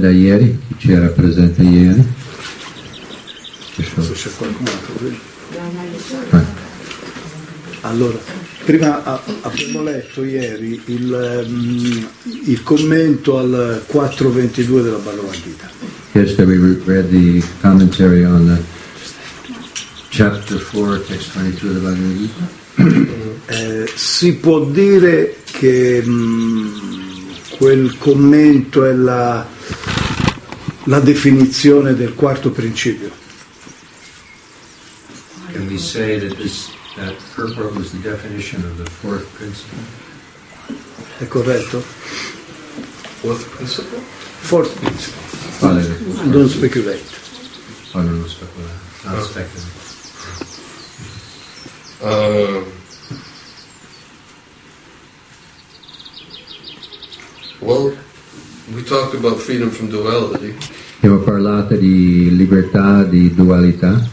da ieri, chi c'era presente ieri? Adesso c'è qualcun altro. Allora, prima abbiamo letto ieri il commento al 4.22 della Bhagavad Gita. Yesterday we read the commentary on the chapter 4, text 22 of the Bhagavad Gita. Si può dire che quel commento è la definizione del quarto principio. Can we say that that purport was the definition of the fourth principle? È corretto? Fourth principle? Fourth principle. Quale? Don't speculate. Oh, non speculare. Not speculate. Well, we talked about freedom from duality. Abbiamo parlato di libertà, di dualità.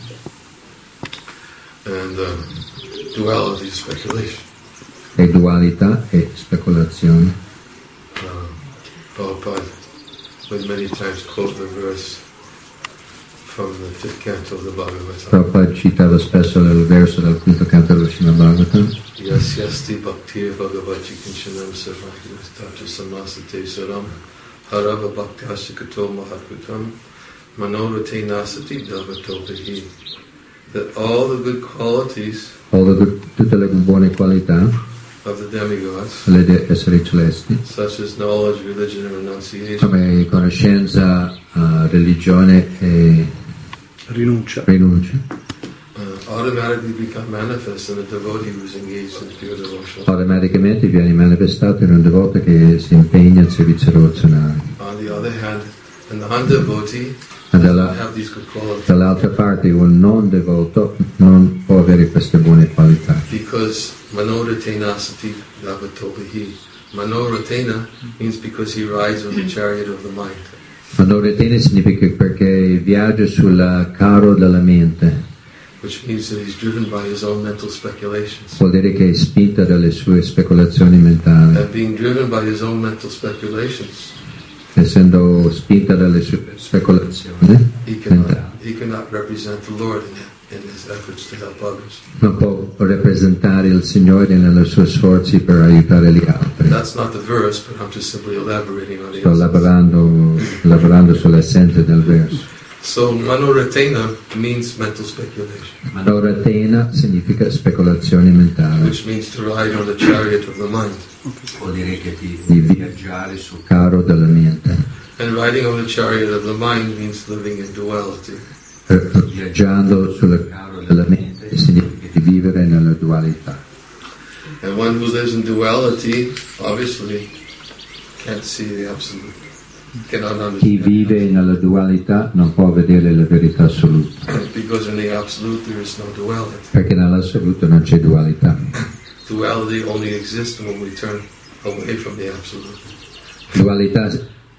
And duality is speculation. E dualità e speculazione. Prabhupada would many times quote the verse from the fifth canto of the Bhagavatam. Prabhupada citava spesso il verso dal quinto canto dello Srimad Bhagavatam. Yasyasti bhaktir bhagavati kinchanam sarvakirastatra samasate saram harava bhaktyasya kato mahakutam manorate nasati davato vihi. That all the good qualities Tutte le buone qualità of the demigods, degli esseri celesti, such as knowledge, religion, and renunciation, come conoscenza, religione e rinuncia, automatically become manifest in a devotee who is engaged in pure devotion. automaticamente viene manifestato in un devoto che si impegna al servizio devozionale. On the other hand, an undevotee doesn't have these good qualities. Dall'altra parte un non devoto non può avere queste buone qualità. Because manoratenasati davatovihi. Manoratena means because he rides on the chariot of the mind. Manoratena significa perché viaggia sul carro della mente. Which means that he's driven by his own mental speculations. Vuol dire che è spinta dalle sue speculazioni mentali. And being driven by his own mental speculations, essendo spinta dalle sue speculazioni mentali, he cannot represent the Lord in his efforts to help others. Non può rappresentare il Signore nei suoi sforzi per aiutare gli altri. That's not the verse, but I'm just simply elaborating on the Sto lavorando sull'essenza del verso. So manoratena means mental speculation. Manoratena significa speculazioni mentali. Which means to ride on the chariot of the mind. Vuol dire che di viaggiare sul carro della mente. And riding on the chariot of the mind means living in duality. Viaggiando sul carro della mente significa di vivere nella dualità. And one who lives in duality obviously can't see the absolute. Chi vive nella dualità non può vedere la verità assoluta. Because in the absolute there is no duality. Perché nell'assoluto non c'è dualità. Duality only exists when we turn away from the absolute. Dualità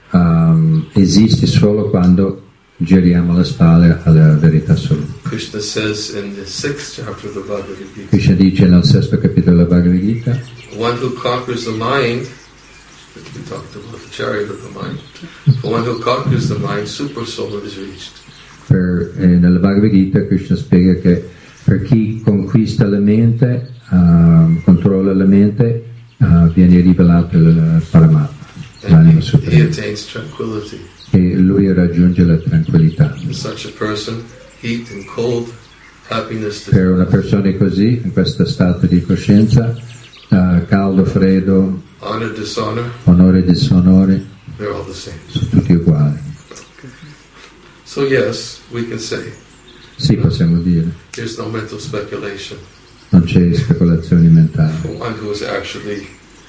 esiste solo quando giriamo le spalle alla verità assoluta. Krishna says in the 6th chapter of the Bhagavad Gita. Krishna dice nel 6º capitolo della Bhagavad Gita. One who conquers the mind. We talked about the chariot of the mind. For one who conquers the mind, super soul is reached. Nella Bhagavad Gita Krishna spiega che per chi conquista la mente, controlla la mente, viene rivelato il Paramatma, l'anima suprema. He attains tranquility. E lui raggiunge la tranquillità. In such a person, heat and cold, happiness. Per una persona così, in questo stato di coscienza, caldo, freddo, honor, dishonor, onore, disonore, they're all the same. Sono tutti uguali. So yes, we can say. Sì, possiamo dire. There's no mental speculation. Non c'è speculazione mentale. For one who is actually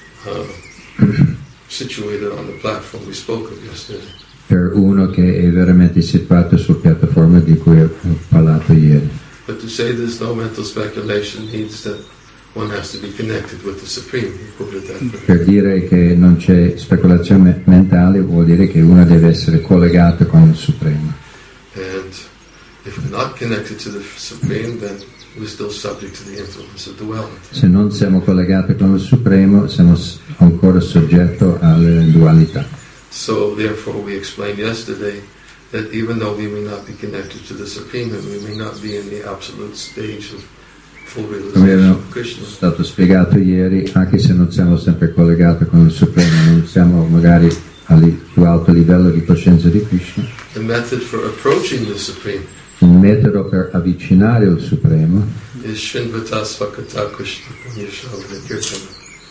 situated on the platform we spoke of yesterday. Per uno che è veramente situato sulla piattaforma di cui ho parlato ieri. But to say there's no mental speculation means that one has to be connected with the Supreme. Per dire che non c'è speculazione mentale vuol dire che uno deve essere collegato con il Supremo. And if we're not connected to the Supreme, then we're still subject to the influence of duality. Se non siamo collegati con il Supremo, siamo ancora soggetti alle dualità. So therefore we explained yesterday that even though we may not be connected to the Supreme, and we may not be in the absolute stage of full Come realization era of Krishna, stato spiegato ieri, anche se non siamo sempre collegati con il Supremo, non siamo magari al più alto livello di coscienza di Krishna, the method for approaching the Supreme il metodo per avvicinare il Supremo is Shinvata Svakata Krishna Punyashavana Kirtana,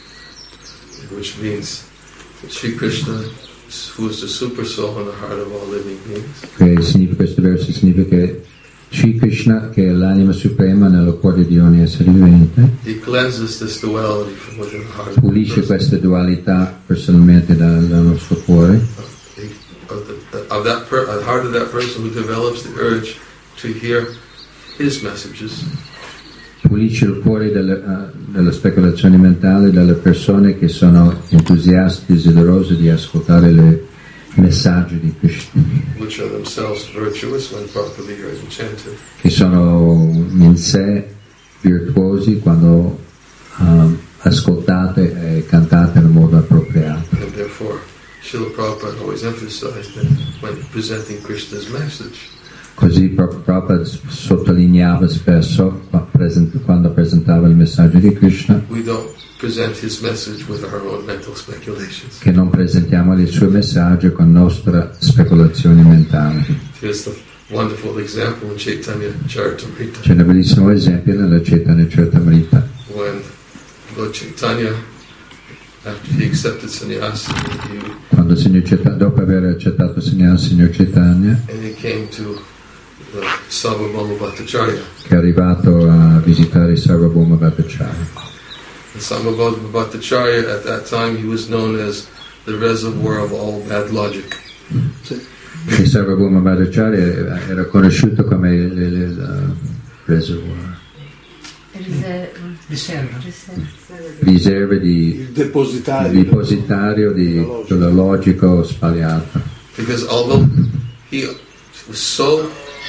which means that Sri Krishna, who is the super soul in the heart of all living beings, questo verso significa che Sri Krishna, che è l'anima suprema nel cuore di ogni essere vivente, he cleanses this duality from within the heart of the pulisce person. questa dualità personalmente dal nostro cuore, Of that the heart of that person who develops the urge to hear his messages, pulisce il cuore delle speculazioni mentali delle persone che sono entusiasti, desiderose di ascoltare i messaggi di Krishna, which are themselves virtuous when properly heard and chanted. che sono in sé virtuosi quando ascoltate e cantate in modo appropriato. And therefore, Srila Prabhupada always emphasized that when presenting Krishna's message, Così Prabhupada sottolineava spesso quando presentava il messaggio di Krishna we don't present his message with our own mental speculations. che non presentiamo il suo messaggio con nostre speculazioni mentali. Here's the wonderful example in Chaitanya Charitamrita, C'è un bellissimo esempio nella Chaitanya Charitamrita, when Lord Chaitanya, after he accepted sannyas, quando il Signor Chaitanya, dopo aver accettato il Signor Chaitanya, and he came to the Sarvabhauma Bhattacharya. che è arrivato a visitare Sarvabhauma Bhattacharya. And Sarvabhauma Bhattacharya, at that time, he was known as the reservoir of all bad logic. Il Sarvabhauma Bhattacharya era conosciuto come il reservoir, riserve Il depositario della logica sbagliata. Because although he was so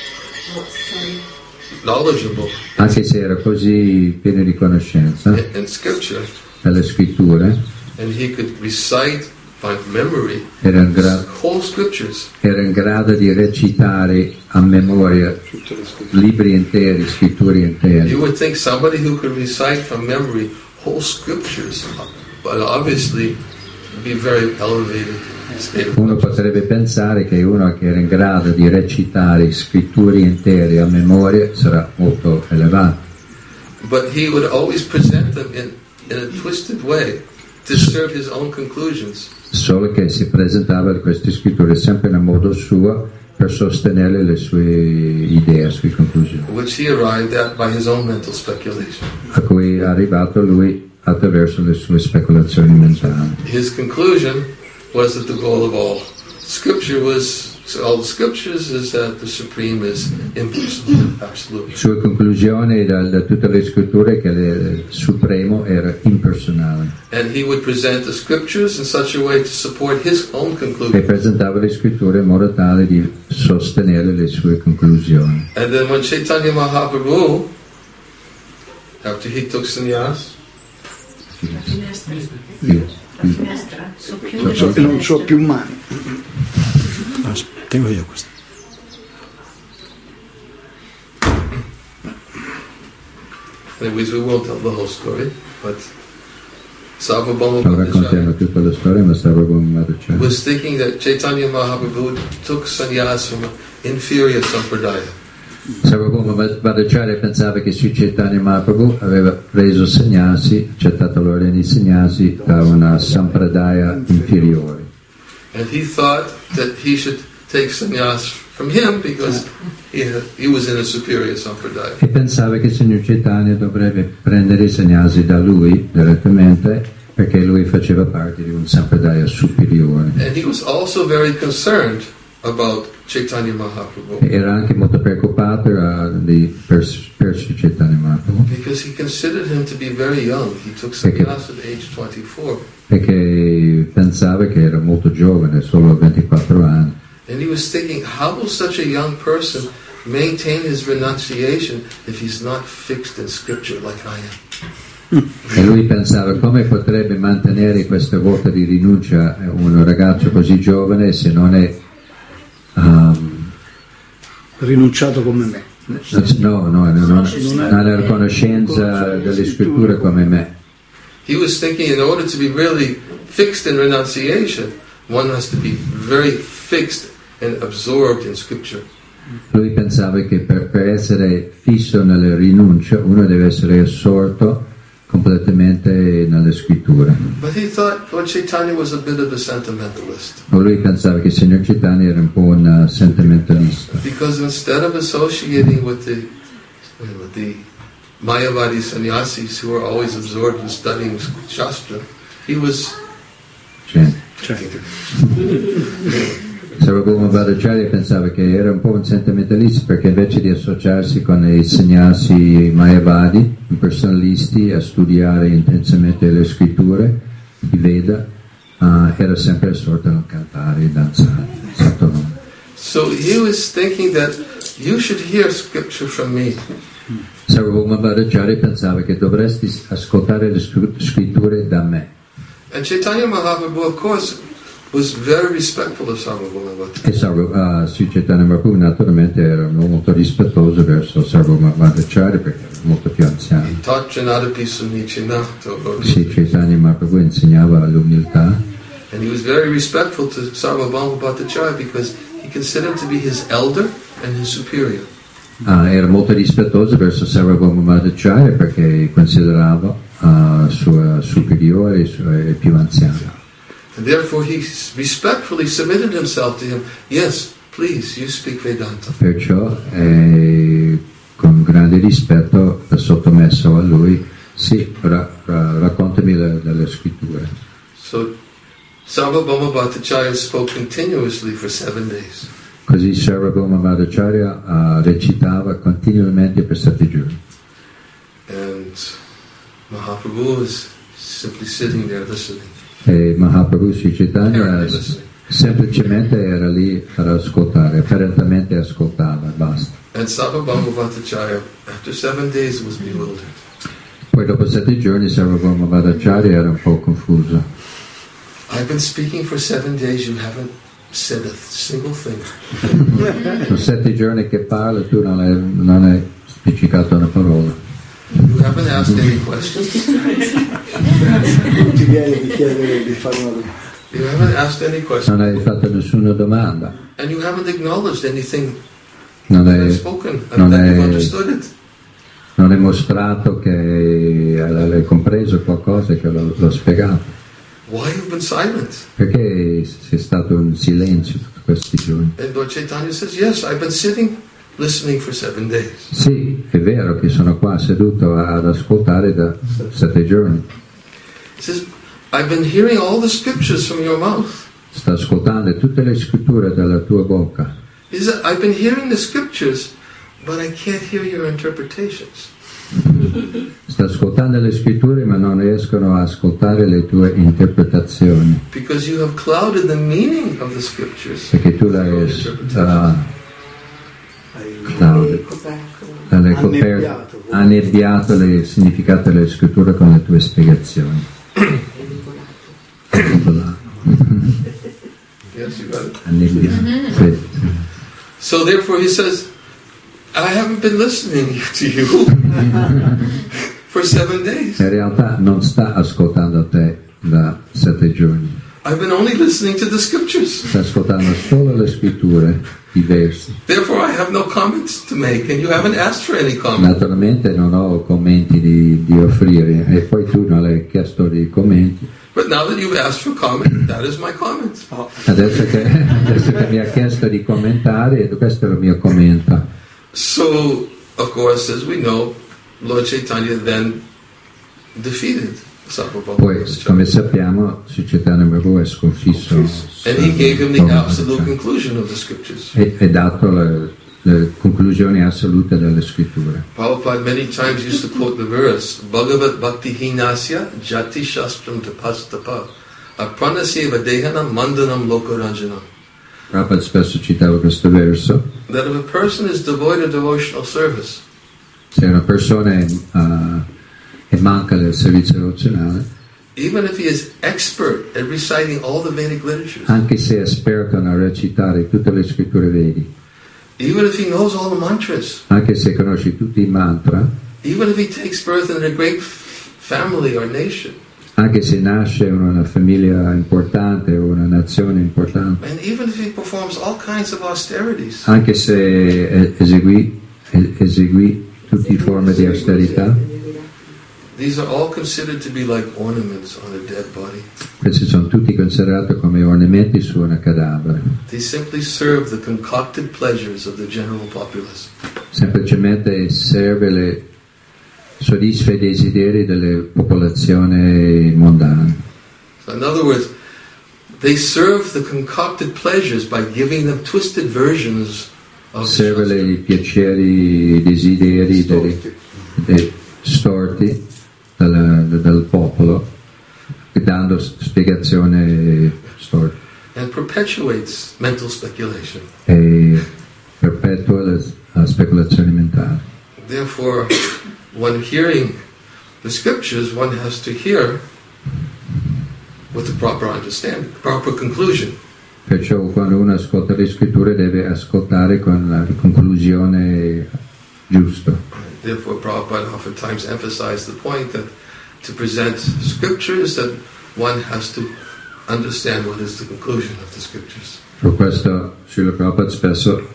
knowledgeable Anche se era così pieno di conoscenza in scripture, delle scritture, and he could recite by memory era in, whole scriptures, era in grado di recitare a memoria libri interi, scritture you intere. would think somebody who could recite from memory whole scriptures, but obviously be very elevated state of Uno potrebbe pensare che uno che era in grado di recitare scritture intere a memoria sarà molto elevato, But he would always present them in a twisted way to serve his own conclusions. solo che si presentava queste scritture sempre in modo suo per sostenere le sue idee, le sue conclusioni, Which he arrived at by his own mental speculation. a cui è arrivato lui attraverso le sue speculazioni mentali. His conclusion was that the goal of all all the scriptures is that the Supreme is impersonal, absolute. Le sue conclusioni da tutte le scritture che il Supremo era impersonale And he would present the scriptures in such a way to support his own e conclusion. presentava le scritture in modo tale di sostenere le sue conclusioni. And then when Chaitanya Mahaprabhu, after he took sannyas, Non so più mani. Tengo io questo. anyways, we won't tell the whole story, but Sarvabhauma Non raccontiamo tutta la storia, ma Sarvabhauma Bhattacharya was thinking that Chaitanya Mahaprabhu took sannyas from an inferior sampradaya. Sarvabhauma Bhattacharya pensava che Sri Chaitanya Mahaprabhu aveva preso sannyasi, accettato l'ordine di sannyasi da una sampradaya inferiore, And he thought that he should take sannyas from him because he was in a superior sampradaya. e pensava che il Signor Chaitanya dovrebbe prendere i sannyasi da lui direttamente perché lui faceva parte di un sampradaya superiore. And he was also very concerned about Chaitanya Mahaprabhu Era anche molto preoccupato per Sri Chaitanya Mahaprabhu because he considered him to be very young. He took sannyas at age 24. perché pensava che era molto giovane, solo 24 anni. And he was thinking, how will such a young person maintain his renunciation if he's not fixed in scripture like I am? E lui pensava come potrebbe mantenere questa vota di rinuncia un ragazzo così giovane se non è rinunciato come me. non ha conoscenza delle scritture come me. He was thinking in order to be really fixed in renunciation, one has to be very fixed and absorbed in scripture. Lui pensava che per essere fisso nella rinuncia uno deve essere assorto completamente nelle scritture. But he thought Lord Chaitanya was a bit of a sentimentalist. Lui pensava che il Signor Chaitanya era un po' un sentimentalista. Because instead of associating with the Mayavadi sannyasis who were always absorbed in studying Shastra, he was Sarvabhauma Bhattacharya pensava che era un po' un sentimentalista perché invece di associarsi con i sannyasi Mayavadi, i personalisti, a studiare intensamente le scritture, i Veda, era sempre assorto nel cantare e danzare. So he was thinking that you should hear scripture from me. Sarvabhauma Bhattacharya pensava che dovresti ascoltare le scritture da me. And Chaitanya Mahaprabhu, of course, was very respectful of Sarvabhauma Bhattacharya. E Sri Chaitanya Mahaprabhu naturalmente era molto rispettoso verso Sarvabhauma Bhattacharya perché era molto più anziano. He taught Janadapi Sunichina. Sri Chaitanya Mahaprabhu insegnava l'umiltà. And he was very respectful to Sarvabhauma Bhattacharya because he considered him to be his elder and his superior. Era molto rispettoso verso Sarvabhauma Bhattacharya perché considerava suo superiore e più anziano. And therefore he respectfully submitted himself to him. Yes, please, you speak Vedanta. Perciò con grande rispetto sottomesso a lui, sì, raccontami delle scritture. So Sarvabhauma Bhattacharya spoke continuously for 7 days. Così Sarvabhauma Bhattacharya recitava continuamente per 7 giorni. And Mahaprabhu was simply sitting there listening. E Mahaprabhu Sri Chaitanya semplicemente era lì per ascoltare, apparentemente ascoltava, basta. And Sarvabhauma Bhattacharya, after 7 days, was bewildered. Poi dopo 7 giorni Sarvabhauma Bhattacharya era un po' confuso. I've been speaking for 7 days, you haven't said a single thing. Sono 7 giorni che parlo e tu non hai spiccicato una parola. You haven't asked any questions. Non ti viene di chiedere di fare una domanda. You haven't asked any questions. Non hai fatto nessuna domanda. And you haven't acknowledged anything Non that hai, I've spoken, and that you've understood it. non hai mostrato che hai compreso qualcosa che l'ho spiegato. Why you've been silent? Perché sei stato in silenzio tutti questi giorni? And Lord Chaitanya says, yes, I've been sitting, listening for 7 days. Sì, è vero che sono qua seduto ad ascoltare da 7 giorni. He says, I've been hearing all the scriptures from your mouth. Sto ascoltando tutte le scritture dalla tua bocca. He said, I've been hearing the scriptures, but I can't hear your interpretations. Sto ascoltando le scritture ma non riescono a ascoltare le tue interpretazioni. Because you have clouded the meaning of the scriptures. Perché tu l'hai annebbiato il significato delle scritture con le tue spiegazioni. Yes, you got it. Annebbiato. Sì. So therefore he says, I haven't been listening to you for 7 days. In realtà non sta ascoltando te da 7 giorni. I've been only listening to the scriptures. Sta ascoltando solo le scritture, i versi. Therefore I have no comments to make, and you haven't asked for any comments. Naturalmente non ho commenti di offrire e poi tu non hai chiesto di commenti. But now that you've asked for comment, that is my comment. Adesso che mi ha chiesto di commentare, questo è il mio commento. So, of course, as we know, Lord Chaitanya then defeated Sarvabhauma Poi, Bhattacharya. come sappiamo, Sri Chaitanya Mahaprabhu è sconfisso And he gave him the absolute conclusion of the scriptures. e dato le conclusioni assolute delle scritture. Prabhupada many times used to quote the verse, Bhagavat Bhakti Hinasya Jati Shastram Tapastapa Apranasyeva Dehanam Mandanam Lokaranjanam. Prabhupada spesso citava questo verso. That if a person is devoid of devotional service, Se una persona è manca del servizio devozionale, even if he is expert at reciting all the Vedic literatures, anche se è esperto nel recitare tutte le scritture vedi, even if he knows all the mantras, anche se conosce tutti i mantra, even if he takes birth in a great family or nation, anche se nasce in una famiglia importante o una nazione importante, and even if he performs all kinds of austerities, anche se eseguì tutte forme di austerità, these are all considered to be like ornaments on a dead body. questi sono tutti considerati come ornamenti su una cadavere. They simply serve the concocted pleasures of the general populace. Semplicemente soddisfa i desideri delle popolazioni mondane. So in other words, they serve the concocted pleasures by giving them twisted versions of Serve Shastra. i piaceri, i desideri dei storti del popolo, dando spiegazione storta, And perpetuates mental speculation. e perpetua la speculazione mentale. Therefore, when hearing the scriptures, one has to hear with the proper understanding, proper conclusion. Perciò quando uno ascolta le scritture deve ascoltare con la conclusione giusta. Therefore, Prabhupada oftentimes emphasized the point that to present scriptures, that one has to understand what is the conclusion of the scriptures. Per questo Srila Prabhupada spesso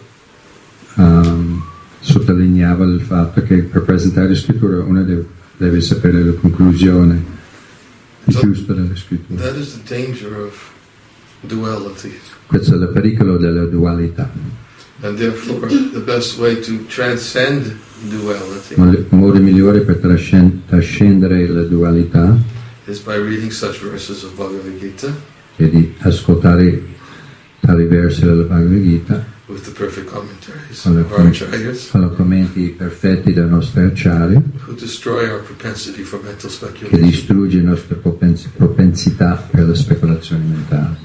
sottolineava il fatto che per presentare le scritture uno deve sapere la conclusione giusta delle scritture. That is the danger of duality. Questo è il pericolo della dualità. And therefore, the best way to transcend duality Il modo migliore per trascendere la dualità is by reading such verses of Bhagavad Gita è di ascoltare tali versi della Bhagavad Gita with the perfect commentaries con of our acharyas, i commenti perfetti dai nostri acciari, who destroy our propensity for mental che speculation. distrugge la nostra propensità per la speculazione mentale.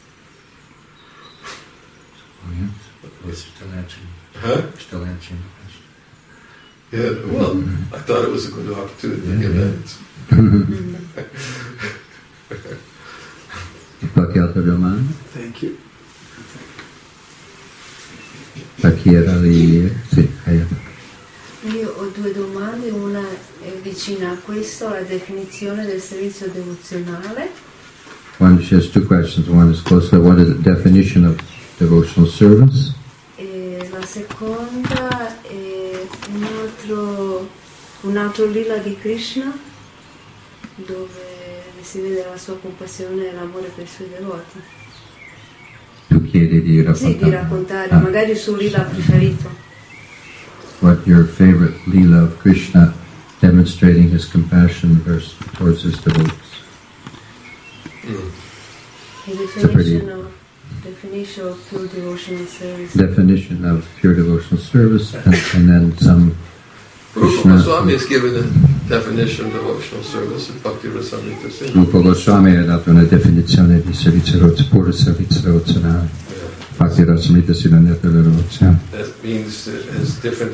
Huh? Yeah, well, I thought it was a good opportunity to give that. Qualche altra domanda? Thank you. Da chi era lì? Sì, Io ho due domande, una è vicina a questo, la definizione del servizio devozionale. She has two questions. One is close to what is the definition of devotional service? E la seconda è un altro lila di Krishna, dove si vede la sua compassione e l'amore per i suoi devoti. Tu chiedi di raccontare. Sì, di raccontare, magari il suo lila preferito. What your favorite lila of Krishna demonstrating his compassion towards his devotees. Definition of pure devotional service. Definition of pure devotional service, and then some Rupa Krishna. Goswami has given a definition of devotional service in Bhakti Rasamrita Sindhu. Rupa Goswami ha dato una definizione di puro servizio devozionale. Bhakti Rasamrita Sindhu devozione. That means it has different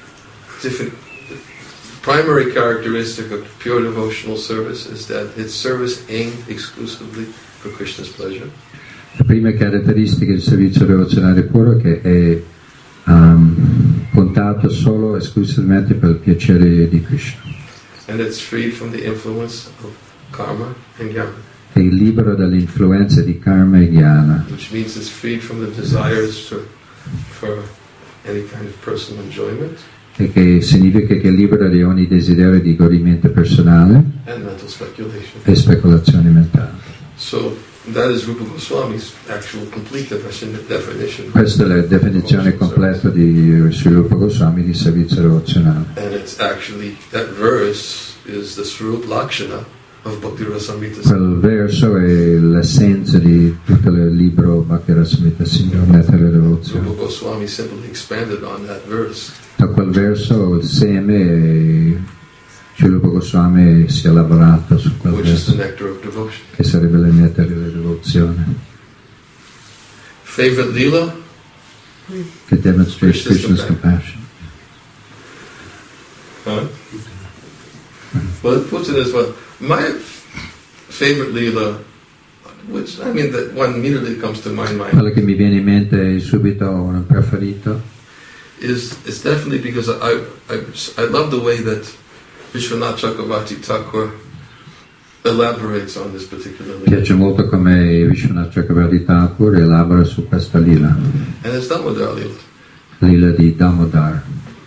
primary characteristic of pure devotional service is that it's service aimed exclusively for Krishna's pleasure. La prima caratteristica del servizio devozionale puro è che è puntato solo esclusivamente per il piacere di Krishna. And it's freed from the influence of karma and jnana. È libero dall'influenza di karma e jnana, Which means it's freed from the desires for any kind of personal enjoyment e che significa che è libero di ogni desiderio di godimento personale and mental speculation. e speculazione mentale. So that is Rupa Goswami's actual complete definition. Questa è la definizione completa di Sri Rupa Goswami di servizio devozionale. And it's actually, that verse is the Swarup Lakshana of Bhakti Rasamrita. Quel verso è l'essenza di tutto il libro Bhakti Rasamrita Sindhu, Netta della devozione. Rupa Goswami simply expanded on that verse. Da quel verso il seme Sri Rupa Goswami si è lavorato su quel Which is the verso, nectar of devotion. che sarebbe la netta della devozione, Favorite Leela? che demonstrates Krishna's compassion. Huh? Well, it puts it as well. My favorite Leela, which I mean that one immediately comes to my mind. Quello che mi viene in mente subito un preferito is definitely because I love the way that Vishwanath Chakravarti Thakur elaborates on this particular mi piace Leela. molto come Vishwanath Chakravarti Thakur elabora su questa lila, And it's Damodar Leela. lila di Damodar,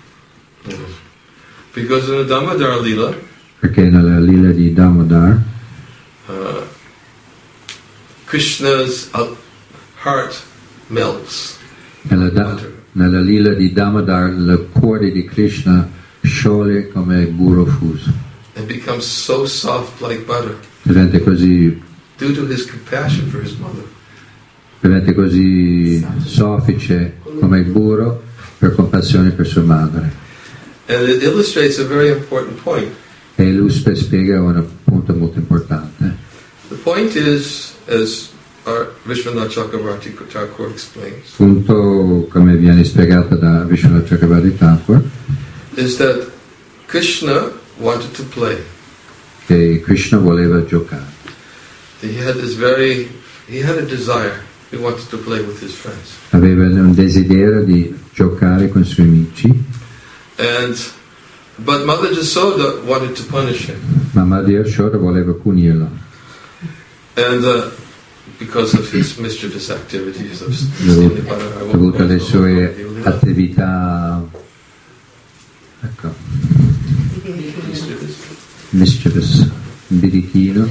Because in the Damodar Leela, perché nella lila di Damodar Krishna's heart melts. nella lila di Damodar il cuore di Krishna scioglie come burro fuso, And becomes so soft like butter diventa così soffice come il burro per compassione per sua madre. And it illustrates a very important point. E illustra e spiega un punto molto importante. The point is, as our Vishwanath Chakravarti Thakur explains, Punto, come viene spiegato da Vishwanath Chakravarti Thakur, is that Krishna wanted to play. Che Krishna voleva giocare. He had a desire. He wanted to play with his friends. Aveva un desiderio di giocare con i suoi amici. But Mother Jasoda wanted to punish him. Ma Madhya Yashoda voleva punirlo. And because of his mischievous activities of dovuto alle sue attività mischievous, birichino,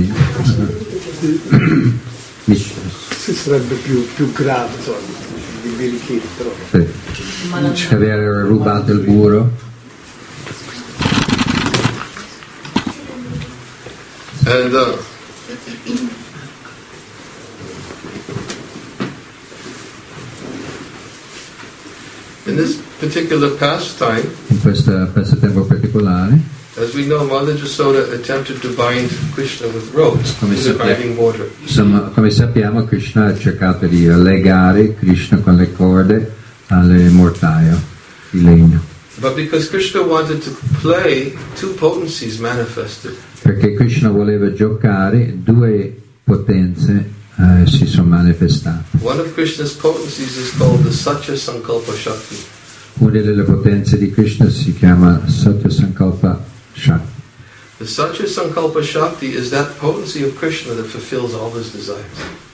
mischievous. Sarebbe più grave di birichino, però. Sì. Aver rubato il burro. And in this particular pastime, in questo passatempo particolare, as we know, Mother Jasoda attempted to bind Krishna with ropes in binding water. Come sappiamo, Krishna ha cercato di legare Krishna con le corde alle mortaie di legno. But because Krishna wanted to play, two potencies manifested. Perché Krishna voleva giocare, due potenze si sono manifestate. One of Krishna's potencies is called the Satya Sankalpa Shakti. Una delle potenze di Krishna si chiama Satya Sankalpa Shakti. The Satya Sankalpa Shakti is that potency of Krishna that fulfills all his desires.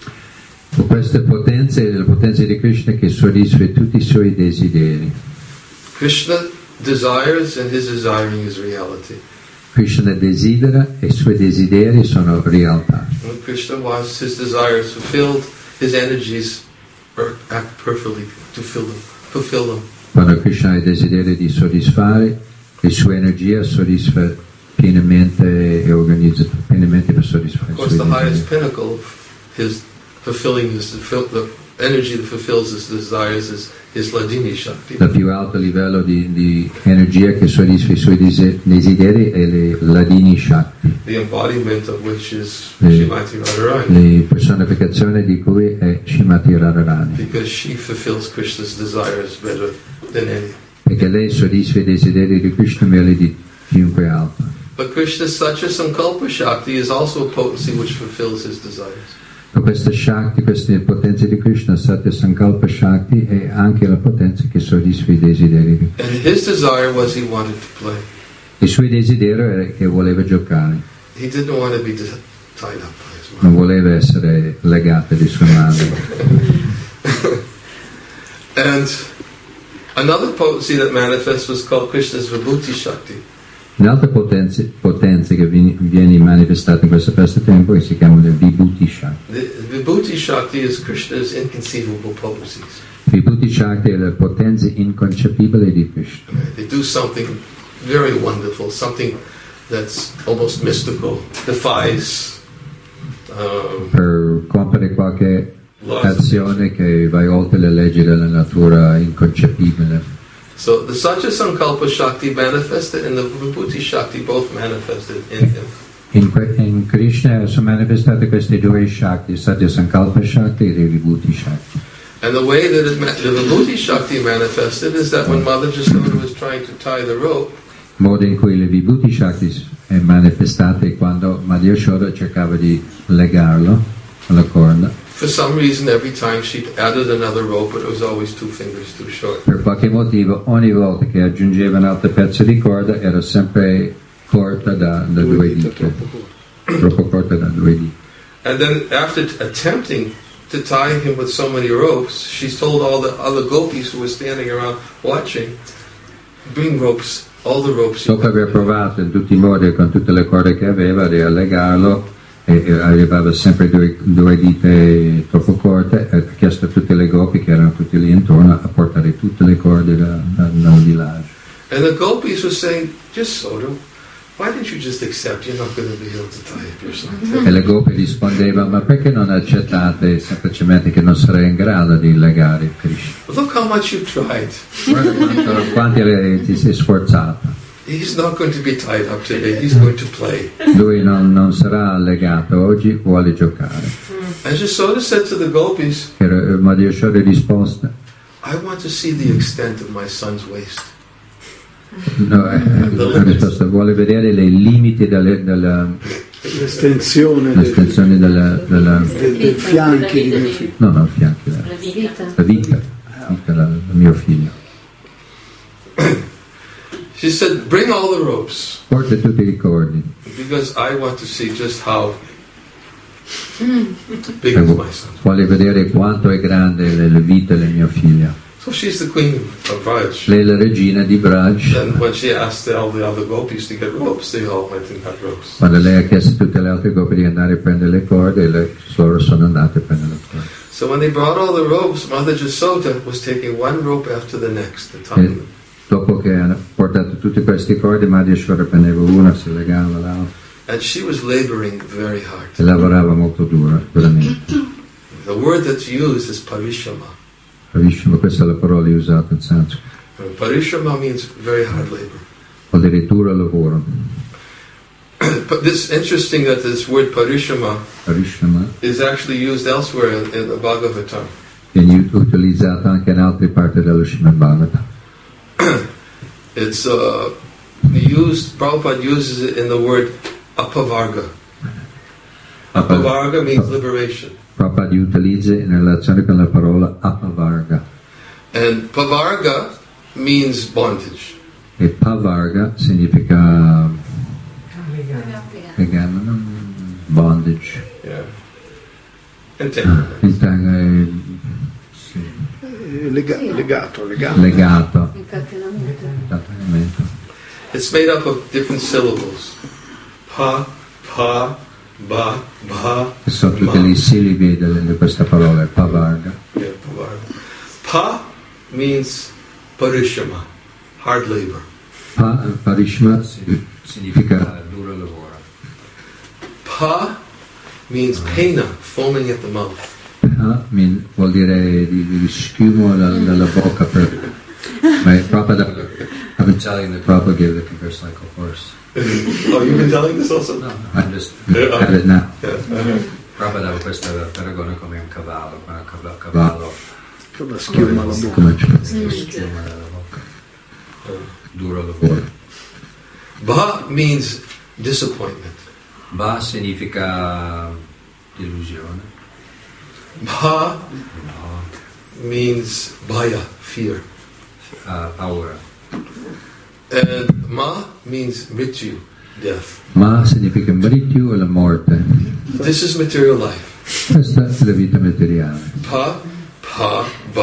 Queste potenze, le potenze di Krishna che soddisfa tutti i suoi desideri. Krishna desires and his desiring is reality. Krishna desidera e i suoi desideri sono realtà. When Krishna wants his desires fulfilled, his energies act perfectly to fulfill them. Quando Krishna ha il desiderio di soddisfare, le sue energie soddisfa pienamente e organizza pienamente per soddisfare i suoi desideri. Of course, the highest desideri. pinnacle of his fulfilling the energy that fulfills his desires is Ladini Shakti. Il più alto livello di energia che soddisfa i suoi desideri è le Ladini Shakti. The embodiment of which is Srimati Radharani. La personificazione di cui è Srimati Radharani. Because she fulfills Krishna's desires better than any. Perché lei soddisfa i desideri di Krishna meglio di chiunque altro. But Krishna's Satya Sankalpa Shakti is also a potency which fulfills his desires. Ma questa Shakti, queste potenze di Krishna, Satya Sankalpa Shakti, è anche la potenza che soddisfa i desideri. And his desire was he wanted to play. Il suo desiderio era che voleva giocare. He didn't want to be tied up by his mother. Non voleva essere legato di sua madre. And another potency that manifests was called Krishna's Vibhuti Shakti. Un'altra potenza che viene manifestata in questo passatempo che si chiama il Vibhuti Shakti. The Vibhuti Shakti is Krishna's inconceivable potencies. Vibhuti Shakti è la potenza inconcepibile di Krishna. They do something very wonderful, something that's almost mystical, defies per compiere qualche azione che va oltre le leggi della natura inconcepibile. So the Satya Sankalpa Shakti manifested and the Vibhuti Shakti both manifested in him. In Krishna sono manifestate queste due Shakti, Satya Sankalpa Shakti e Vibhuti Shakti. And the way that the Vibhuti Shakti manifested is that when Mother Jasoda was trying to tie the rope, Il modo in cui le Vibhuti Shakti manifestate quando Madhya Yashoda cercava di legarlo alla corda. For some reason, every time she added another rope, it was always 2 fingers too short. Per qualche motivo, ogni volta che aggiungeva un altro pezzo di corda era sempre corta da 2 dita, troppo corta da 2 dita. And then after attempting to tie him with so many ropes, she's told all the other gopis who were standing around watching, bring ropes, all the ropes. Dopo aver provato in tutti i modi con tutte le corde che aveva di allegarlo, e arrivava sempre 2 dita troppo corte, ha chiesto a tutte le gopi che erano tutti lì intorno a portare tutte le corde dal villaggio. And the gopis were saying, just Soda, why didn't you just accept? You're not going to be able to tie up your son. E le gopi rispondevano, ma perché non accettate semplicemente che non sarei in grado di legare Krishna? Look how much you've tried. Guarda quanti ti sei sforzato. He's not going to be tied up today. He's going to play. Lui non sarà legato oggi, vuole giocare. And Yashoda said to the gopis, Madhya Yashoda risposta, I want to see the extent of my son's waist. La risposta vuole vedere i limiti l'estensione dei fianchi di mio figlio. No, fianchi, la vita del mio figlio. She said, bring all the ropes. Porta tutti i ricordi. Because I want to see just how big is my son. Vuole vedere quanto è grande la vita del mio figlio. So she's the queen of Braj. Lei è la regina di Braj. And when she asked all the other gopis to get ropes, they all went and got ropes. Quando lei ha chiesto a tutte le altre gopi di andare a prendere le corde, loro sono andate a prendere le corde. So when they brought all the ropes, Mother Yashoda was taking one rope after the next and tying them. Dopo che hanno portato tutte queste corde, Madhya Yashoda prendeva una, si legava l'altra. And she was laboring very hard. E lavorava molto duramente. The word that's used is parishama. Parishama, questa è la parola usata in sanscrito. Parishama means very hard labor. Vuol dire duro lavoro. But it's interesting that this word parishama is actually used elsewhere in the Bhagavatam. Viene utilizzato anche in altre parti dello Srimad Bhagavatam. It's used, Prabhupada uses it in the word apavarga. Apavarga means liberation. Prabhupada utilizza in relazione con la parola apavarga. And pavarga means bondage. E pavarga significa bondage. Yeah. Entanglement. Legato. Incatenamento. It's made up of different syllables. Pa, ba, sono tutte le sillabe di questa parola, pavarga. Yeah, pavarga. Pa means parishama, hard labor. Parishma significa duro lavoro. Pa means pena, foaming at the mouth. Vuol dire di schiumo dalla bocca per I've been telling the Prabhupada gave the comparison like a horse. Oh, you've been telling this also? No, I'm just at it now. Yeah. Prabhupada dava questa paragone come un cavallo, cavallo con la schiuma alla bocca. Come schiuma dalla bocca. Duro lavoro. Ba means disappointment. Ba significa delusione. Ba means bhaya, fear. Paura. And ma means mrityu, death. Ma significa mrityu e la morte. This is material life. Questa è la vita materiale. Pa, ba.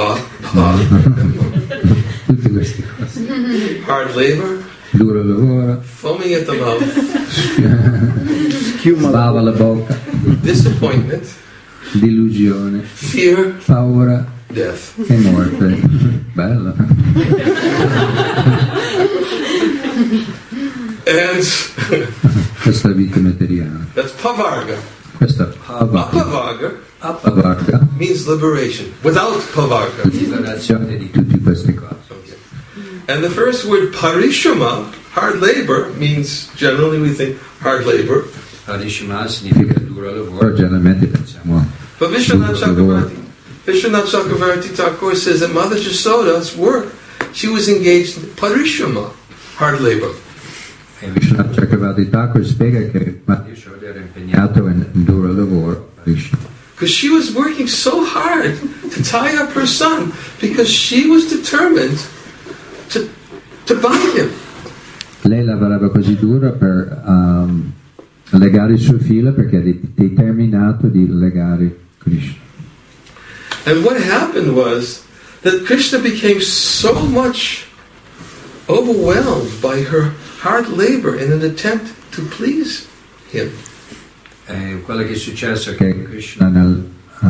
Tutte queste cose. Hard labor. Duro lavoro. Foaming at the mouth. Bava la bocca. Disappointment. Delusione. Fear. Paura. Death. E morte. Bella. And questa è la vita materiale. That's pavarga. Questa apavarga means liberation. Without pavarga. Liberazione di tutte queste cose. Okay. And the first word parishama, hard labor, means generally we think hard labor. Parishama significa duro lavoro. Generalmente pensiamo. But Vishwanath Chakravarti Thakur says that Mother Yashoda's work, she was engaged in parishama, hard labor. E Vishwanath Chakravarti Thakur spiega che Madhya Yashoda era impegnato in duro lavoro a Krishna. Because she was working so hard to tie up her son, because she was determined to bind him. Lei lavorava così duro per legare il suo figlio perché era determinato di legare Krishna. And what happened was that Krishna became so much overwhelmed by her hard labor in an attempt to please him. E quello che è successo è che Krishna nel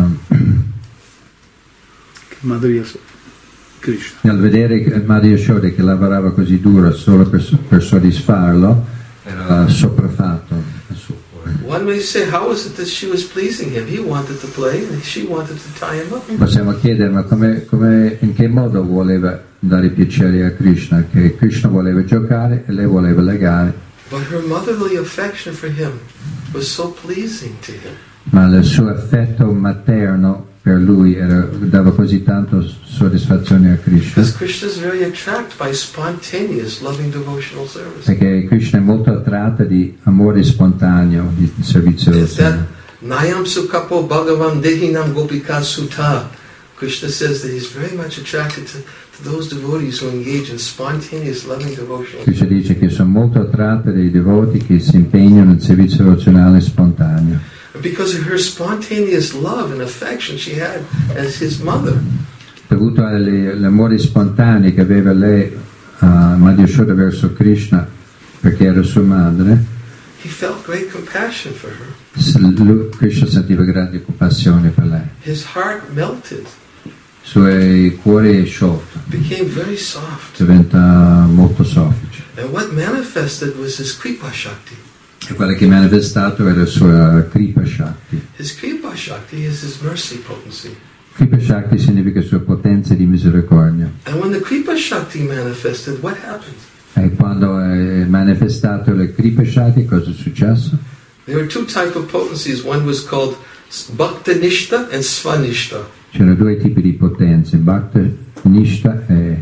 vedere Madhya Yashoda che lavorava così duro solo per soddisfarlo, era sopraffatto nel suo cuore. One may say, how is it that she was pleasing him? He wanted to play and she wanted to tie him up. Possiamo chiedere, ma in che modo voleva dare piacere a Krishna? Che Krishna voleva giocare e lei voleva legare. But her motherly affection for him was so pleasing to him. Ma il suo affetto materno per lui dava così tanto soddisfazione a Krishna. Because Krishna is very attracted by spontaneous, loving devotional service. Perché Krishna è molto attratto di amore spontaneo, di servizio devozionale. Nayam Sukapo Bhagavan Dehinam Gopika Sutta. Krishna says that he's very much attracted to those devotees who engage in spontaneous, loving devotional. Krishna dice che sono molto attratto dai devoti che si impegnano nel servizio devozionale spontaneo. Because of her spontaneous love and affection she had as his mother. Dovuto all'amore spontaneo che aveva lei, Madhya Yashoda, verso Krishna, perché era sua madre, he felt great compassion for her. Krishna sentiva grande compassione per lei. His heart melted. Il suo cuore è sciolto, became very soft. diventa molto soffice. And what manifested was his Kripa Shakti. E quello che manifestato era la sua Kripa Shakti. His Kripa Shakti is his mercy potency. Kripa Shakti significa sua potenza di misericordia. And when the Kripa Shakti manifested, what happened? E quando è manifestato la Kripa Shakti, cosa è successo? There were two types of potencies. One was called Bhakta Nishta and Svanishta. C'erano due tipi di potenze, Bhakta Nishta e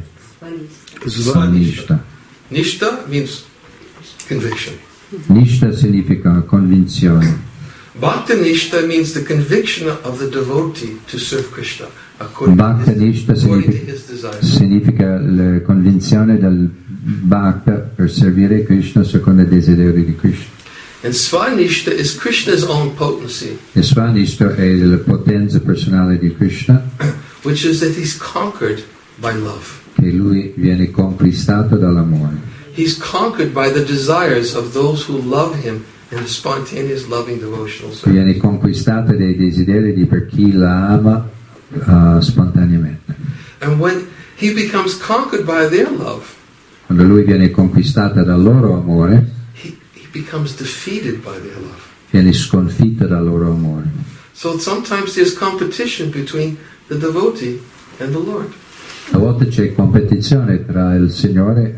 Svanishta. Nishta means conviction. Nishta significa convinzione. Bhakta Nishta means the conviction of the devotee to serve Krishna according Bhakta to Nishta his desires. significa la convinzione del Bhakta per servire Krishna secondo i desideri di Krishna. And Svanishta is Krishna's own potency. E Svanishta è la potenza personale di Krishna, which is that he's conquered by love. che lui viene conquistato dall'amore. He's conquered by the desires of those who love him in the spontaneous, loving, devotional service. Viene conquistato dai desideri di per chi la ama spontaneamente. And when he becomes conquered by their love, Quando lui viene conquistato dal loro amore, he becomes defeated by their love. viene sconfitto dal loro amore. So sometimes there's competition between the devotee and the Lord. A volte c'è competizione tra il Signore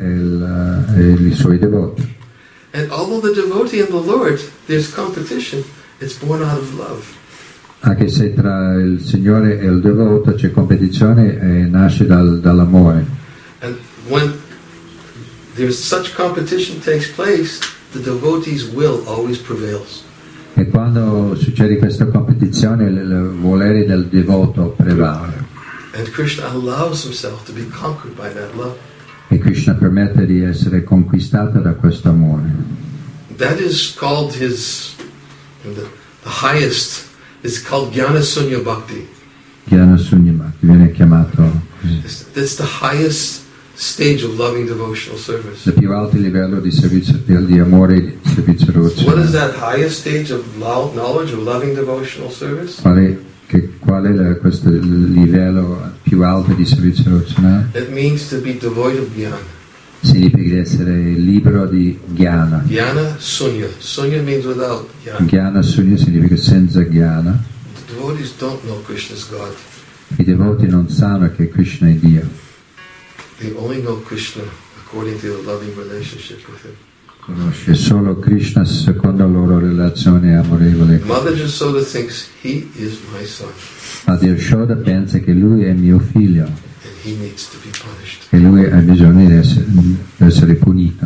e i suoi devoti. And although the devotee and the Lord, there's competition, it's born out of love. Anche se tra il Signore e il devoto c'è competizione e nasce dall'amore. And when there's such competition takes place, the devotee's will always prevails. E quando succede questa competizione, il volere del devoto prevale. And Krishna allows himself to be conquered by that love. E Krishna permette di essere conquistato da questo amore. That is called the highest, it's called Jnana Sunya Bhakti. Jnana Sunya Bhakti viene chiamato così. That's the highest stage of loving devotional service. Il più alto livello di servizio, di amore e di servizio devozionale. What is that highest stage of knowledge of loving devotional service? Qual è questo livello più alto di servizio devozionale? It means to be devoid of jnana. Significa essere libero di jnana. Jnana Sunya. Sunya means without jnana. Jnana Sunya significa senza jnana. The devotees don't know Krishna's God. I devoti non sanno che Krishna è Dio. They only know Krishna according to the loving relationship with him. Conosce solo Krishna secondo la loro relazione amorevole. Mother Yashoda thinks he is my son. Madhya Yashoda pensa che lui è mio figlio And he needs to be punished. e lui ha bisogno di essere punito.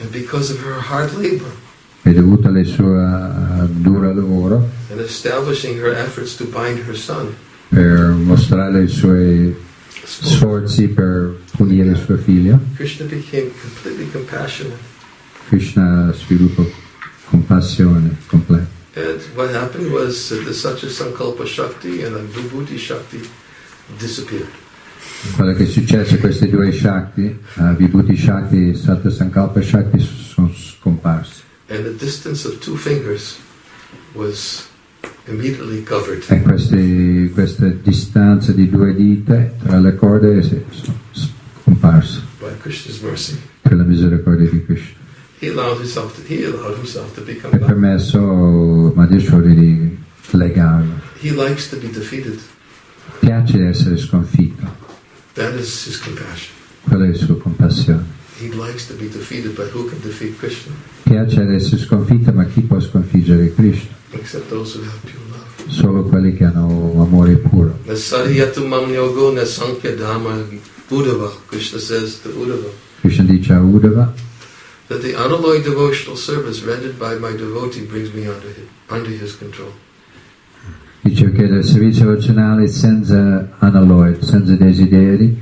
And because of her hard labor, e dovuto al suo duro lavoro, and establishing her efforts to bind her son, per mostrare i suoi sforzi per punire suo figlio, Krishna became completely compassionate. Krishna sviluppa compassione completa. And what happened was that the Satya Sankalpa Shakti and the Vibhuti Shakti disappeared. Quello che è successo, questi due Shakti, Vibhuti Shakti e Satya Sankalpa Shakti, sono scomparsi. And the distance of 2 fingers was immediately covered. E questa distanza di 2 dita tra le corde sono scomparse By Krishna's mercy, per la misericordia di Krishna. he allowed himself to become Ha Bhakta. permesso Madheshwari di legarlo. He likes to be defeated. Piace di essere sconfitto, That is his compassion. quella è la sua compassione. He likes to be defeated, but who can defeat Krishna? Piace di essere sconfitto, ma chi può sconfiggere Krishna? Except those who have pure love. Solo quelli che hanno amore puro. Nasariyatu mam yogo nasankhya dhamma Uddhava. Krishna says to Uddhava Krishna dice a Uddhava that the unalloyed devotional service rendered by my devotee brings me under his control. dice che il servizio devozionale senza unalloyed, senza desideri,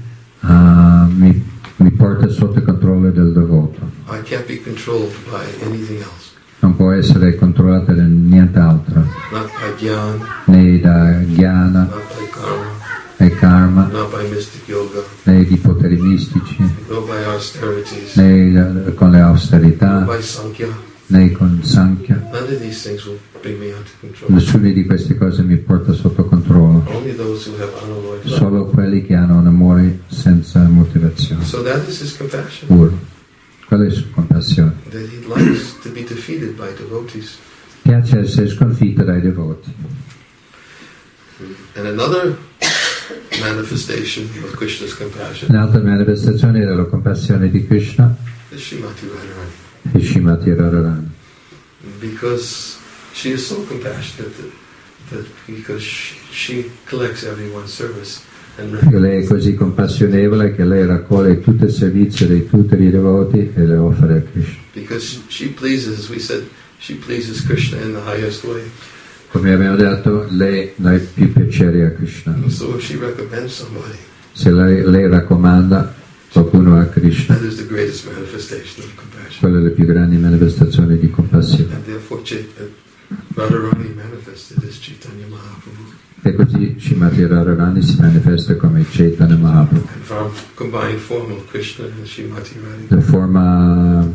mi porta sotto il controllo del devoto. I can't be controlled by anything else. Non può essere controllata da nient'altro, Not by Gyan, né da Jnana not by Karma, e Karma, not by mystic yoga, né di poteri mistici, no by austerities, né con le no austerità, by Sankhya. né con Sankhya. None of these things will bring me under control. Nessuna di queste cose mi porta sotto controllo, Only those who have unalloyed love. solo quelli che hanno un amore senza motivazione, So that is his compassion, puro. Quella è la sua compassione. that he likes to be defeated by devotees. Piace essere sconfitto dai devoti. And another manifestation of Krishna's compassion Un'altra manifestazione della compassione di Krishna is Srimati Radharani. è Srimati Radharani. Because she is so compassionate that because she collects everyone's service and Perché lei è così compassionevole che lei raccoglie tutto il servizio di tutti i devoti e le offre a Krishna. because she pleases, as we said, she pleases Krishna in the highest way. Come abbiamo detto, lei dà più piacere a Krishna. And so if she recommends somebody, Se lei raccomanda qualcuno a Krishna, that is the greatest manifestation of compassion. quella è la più grande manifestazione di compassione. And therefore Radharani manifested as Chaitanya Mahaprabhu. E così Srimati Radharani si manifesta come Chaitanya Mahaprabhu. And from combined form of Krishna and Srimati Radharani. La forma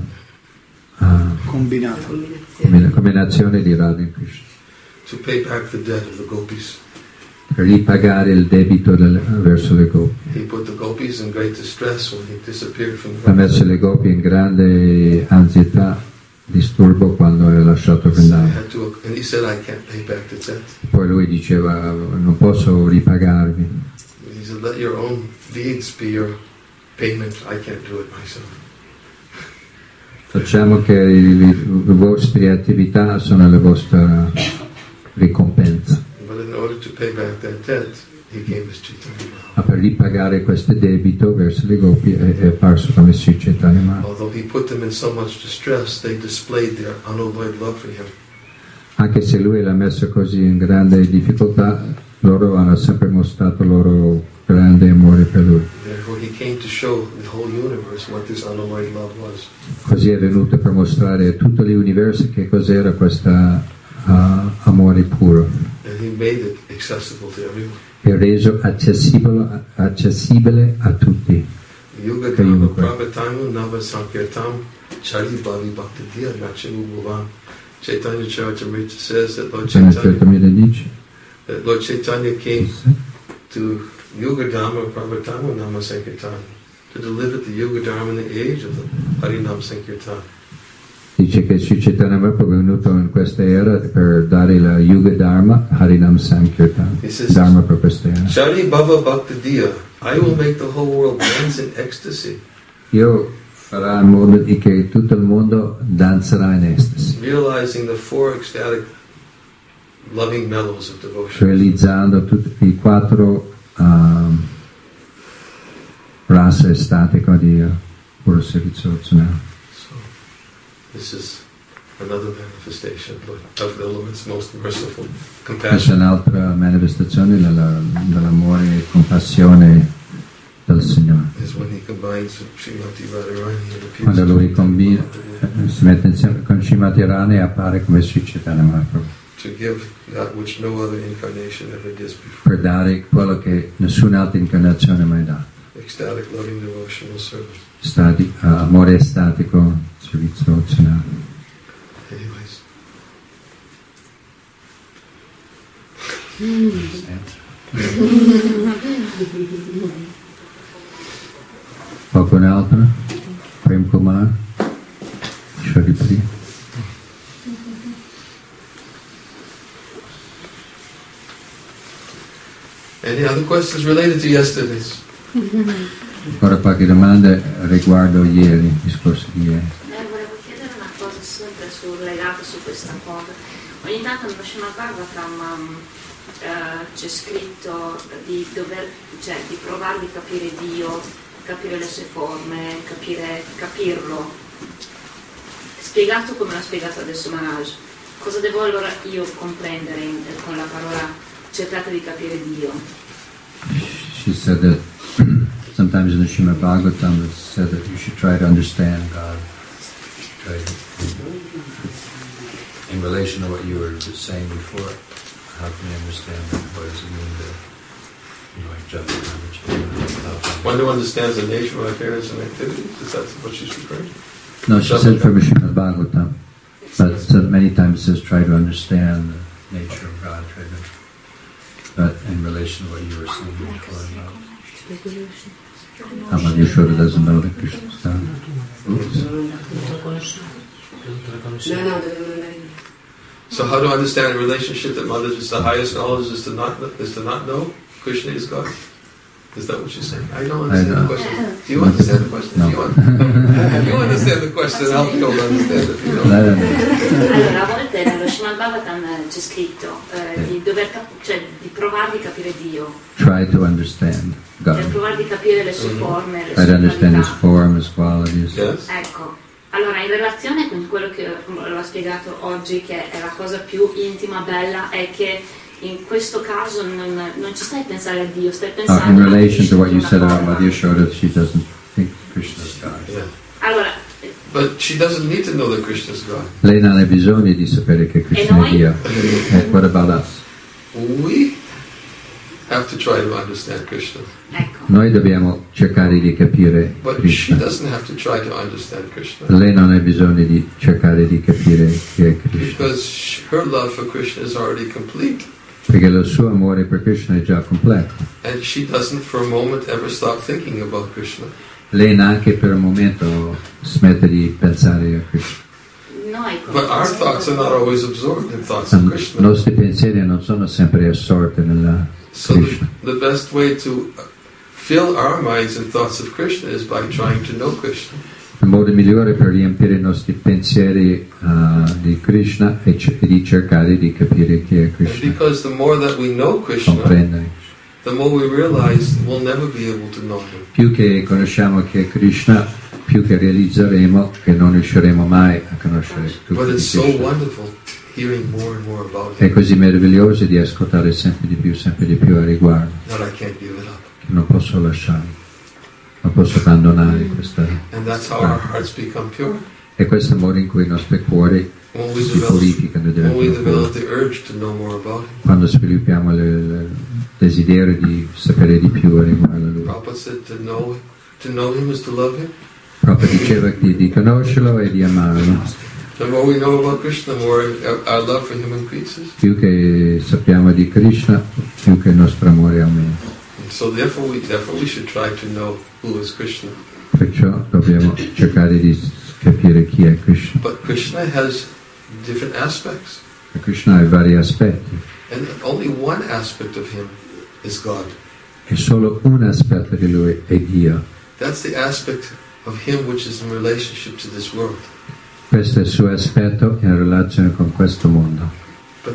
combinato. combinazione di Radha e Krishna. To pay back the debt of the gopis. Per ripagare il debito verso le gopi. He put the gopis in great distress when he disappeared from the Ha messo le gopi in grande ansietà, disturbo quando è lasciato So I Vrindavana. had to, and he said, I can't pay back the debt. Poi lui diceva non posso ripagarvi. He said, let your own deeds be your payment. I can't do it myself. Facciamo che le vostre attività sono la vostra ricompensa. But in order to pay back that debt, he came as Chaitanya Mahaprabhu. Ma per ripagare questo debito verso le gopi è apparso come Sri Chaitanya Mahaprabhu. Although he put them in so much distress, they displayed their unalloyed love for him. Anche se lui l'ha messo così in grande difficoltà, loro hanno sempre mostrato il loro grande amore per lui. Therefore, he came to show the whole universe what this unalloyed love was. Così è venuto per mostrare a tutto l'universo che cos'era questo amore puro. And he made it accessible to everyone. E reso accessibile a tutti. Yuga Dhamma Prabhatamu Nava Sankirtam Chari Bhavi Bhakti Diya Nachimu Bhuvan. Chaitanya Charitamrita says that Lord Chaitanya came to Yuga Dhamma Prabhatamu Nama Sankirtan to deliver the Yuga Dharma in the age of the Harinam Sankirtan. Dice che Sri Chaitanya Mahaprabhu è venuto in questa era per dare la Yuga Dharma, Harinam Sankirtan, Dharma per questa era. Chari Bhava Bhakti Diya, I will make the whole world dance in ecstasy. Io farò in modo di che tutto il mondo danzerà in estasi, Realizing the 4 ecstatic loving mellows of devotion. realizzando tutti i 4 rasa estatico di puro servizio devozionale. So This is another manifestation of the Lord's most merciful Questa è compassion. un'altra manifestazione dell'amore e compassione del Signore. Is when he combines with Srimati Radharani and appears Quando to lui Chaitanya si mette insieme con Srimati Radharani e appare come Sri Chaitanya Mahaprabhu, to give that which no other incarnation ever gives before. per dare quello che nessun'altra incarnazione mai dà. Ecstatic, loving, devotional service. Amore estatico, servizio devozionale. Anyways. Qualcun altro? Prem Kumar? Sharipriya? Any other questions related to yesterday's? Ancora qualche domanda riguardo ieri, il discorso di ieri. Volevo chiedere una cosa sempre legata su questa cosa. Ogni tanto nello Srimad Bhagavatam c'è scritto di provare di capire Dio, capire le sue forme, capirlo. Spiegato come l'ha spiegato adesso Maharaj. Cosa devo allora io comprendere con la parola cercate di capire Dio? She said that sometimes in the Srimad Bhagavatam it's said that you should try to understand God. In relation to what you were just saying before, how can you understand that? What does it mean to One who understands the nature of affairs and activities, is that what she's referring to? No, she said from Srimad Bhagavatam, but many times it says try to understand the nature of God, but in relation to what you were saying before about how Madhyeshwara doesn't know that Krishna is God. So how to understand a relationship that Mother is the highest knowledge is to not know Krishna is God? Is that what you're saying? I don't understand the question. Do you understand the question? No. If you understand the question, I'll be able to understand it. If you don't. Allora, a volte nello Srimad Bhagavatam c'è scritto di provare di capire Dio. Try to understand God. Per provare di capire le sue forme, le Try to sue understand His qualità. form, His qualities. Yes. Ecco, allora in relazione con quello che lo ha spiegato oggi, che è la cosa più intima, bella, è che in questo caso non ci stai a pensare a Dio, stai pensando In a relation to what you Krishna said di una about forma. Madhyeshwara, she doesn't think Krishna is God. Yeah. Allora, But she doesn't need to know that Krishna is God. Lei non ha bisogno di sapere che Krishna è noi? Dio. What about us? We have to try to understand Krishna. ecco, Noi dobbiamo cercare di capire But she Krishna. doesn't have to try to understand Krishna. Lei non ha bisogno di cercare di capire chi è Krishna, Because her love for Krishna is already complete. perché il suo amore per Krishna è già completo. And she doesn't for a moment ever stop thinking about Krishna. Lei neanche per un momento smette di pensare a Krishna. noi But our thoughts are not always absorbed in thoughts I of Krishna. nostri pensieri non sono sempre assorti nella So Krishna. the best way to fill our minds and thoughts of Krishna is by trying to know Krishna. Il modo migliore per riempire i nostri pensieri di Krishna è di cercare di capire chi è And Krishna, because the more that we know Krishna, comprendere. the more we realize we'll never be able to know Him. Più che conosciamo chi è Krishna, più che realizzeremo che non riusciremo mai a conoscere tutto But di it's so Krishna. wonderful hearing more and more about È Him così meraviglioso di ascoltare sempre di più a riguardo, that I can't give it up. che non posso lasciare, non posso abbandonare questa. And that's how our hearts become pure. È questo il modo in cui i nostri cuori When we si develop, purificano, when we diventano develop puri. the urge to know more about Him. Quando sviluppiamo il desiderio di sapere di più a riguardo a Lui. Prabhupada said to know Him is to love Him. Proprio diceva di conoscerlo e di amarlo. The more we know about Krishna, the more our love for Him increases. Più che sappiamo di Krishna, più che il nostro amore aumenta. And so therefore we should try to know who is Krishna. Perciò dobbiamo cercare di capire chi è Krishna. But Krishna has different aspects. E Krishna ha vari aspetti. And only one aspect of Him is God. E solo un aspetto di Lui è Dio. That's the aspect of Him which is in relationship to this world. Questo è il suo aspetto in relazione con questo mondo. But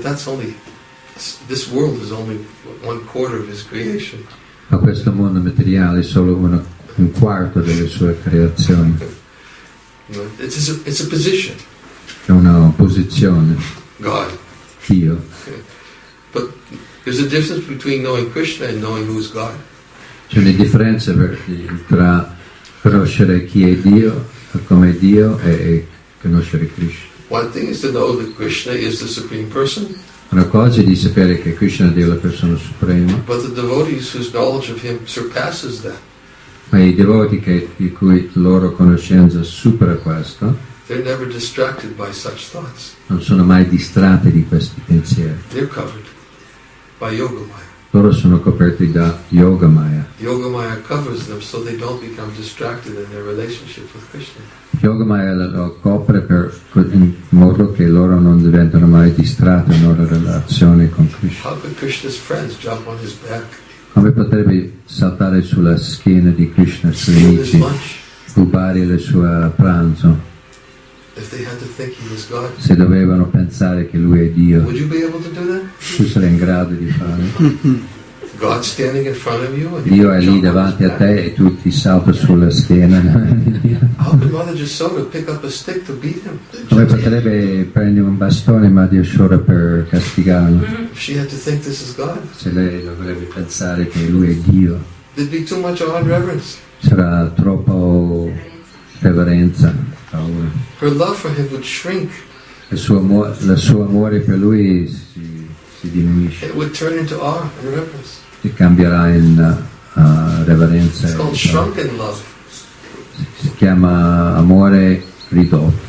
this world is only 1/4 of His creation. Ma questo mondo materiale è solo un quarto delle sue creazioni. It's a position. È una posizione. God. Dio. Okay. But there's a difference between knowing Krishna and knowing who's God. C'è una differenza tra conoscere chi è Dio, come Dio, e conoscere Krishna. One thing is to know that Krishna is the supreme person. Una cosa è di sapere che Krishna è Dio, la persona suprema. But the devotees whose knowledge of him surpasses that. Ma i devoti di cui loro conoscenza supera questo, they're never distracted by such thoughts. Non sono mai distratti di questi pensieri. They're covered by Yogamaya. Loro sono coperti da Yogamaya. Yogamaya covers them so they don't become distracted in their relationship with Krishna. Yogamaya lo copre in modo che loro non diventano mai distratti nella loro relazione con Krishna. How could Krishna's friends jump on his back? Come potrebbe saltare sulla schiena di Krishna, suoi amici, rubare il suo pranzo? If they had to think he was God, se dovevano pensare che lui è Dio, would you be able to do that? Tu sarei in grado di farlo? God standing in front of you and Dio è lì davanti a te e tu ti salta sulla schiena. How could Mother Jasoda pick up a stick to beat him? Come potrebbe prendere un bastone Madhya Yashoda per castigarlo? If she had to think this is God, se lei dovrebbe pensare che lui è Dio, there'd be too much awe and reverence. Sarà troppo reverenza, paura. Her love for him would shrink. Il suo amore per lui si diminuisce. It would turn into awe and reverence. E cambierà in reverenza. It's called shrunken love. Si chiama amore ridotto.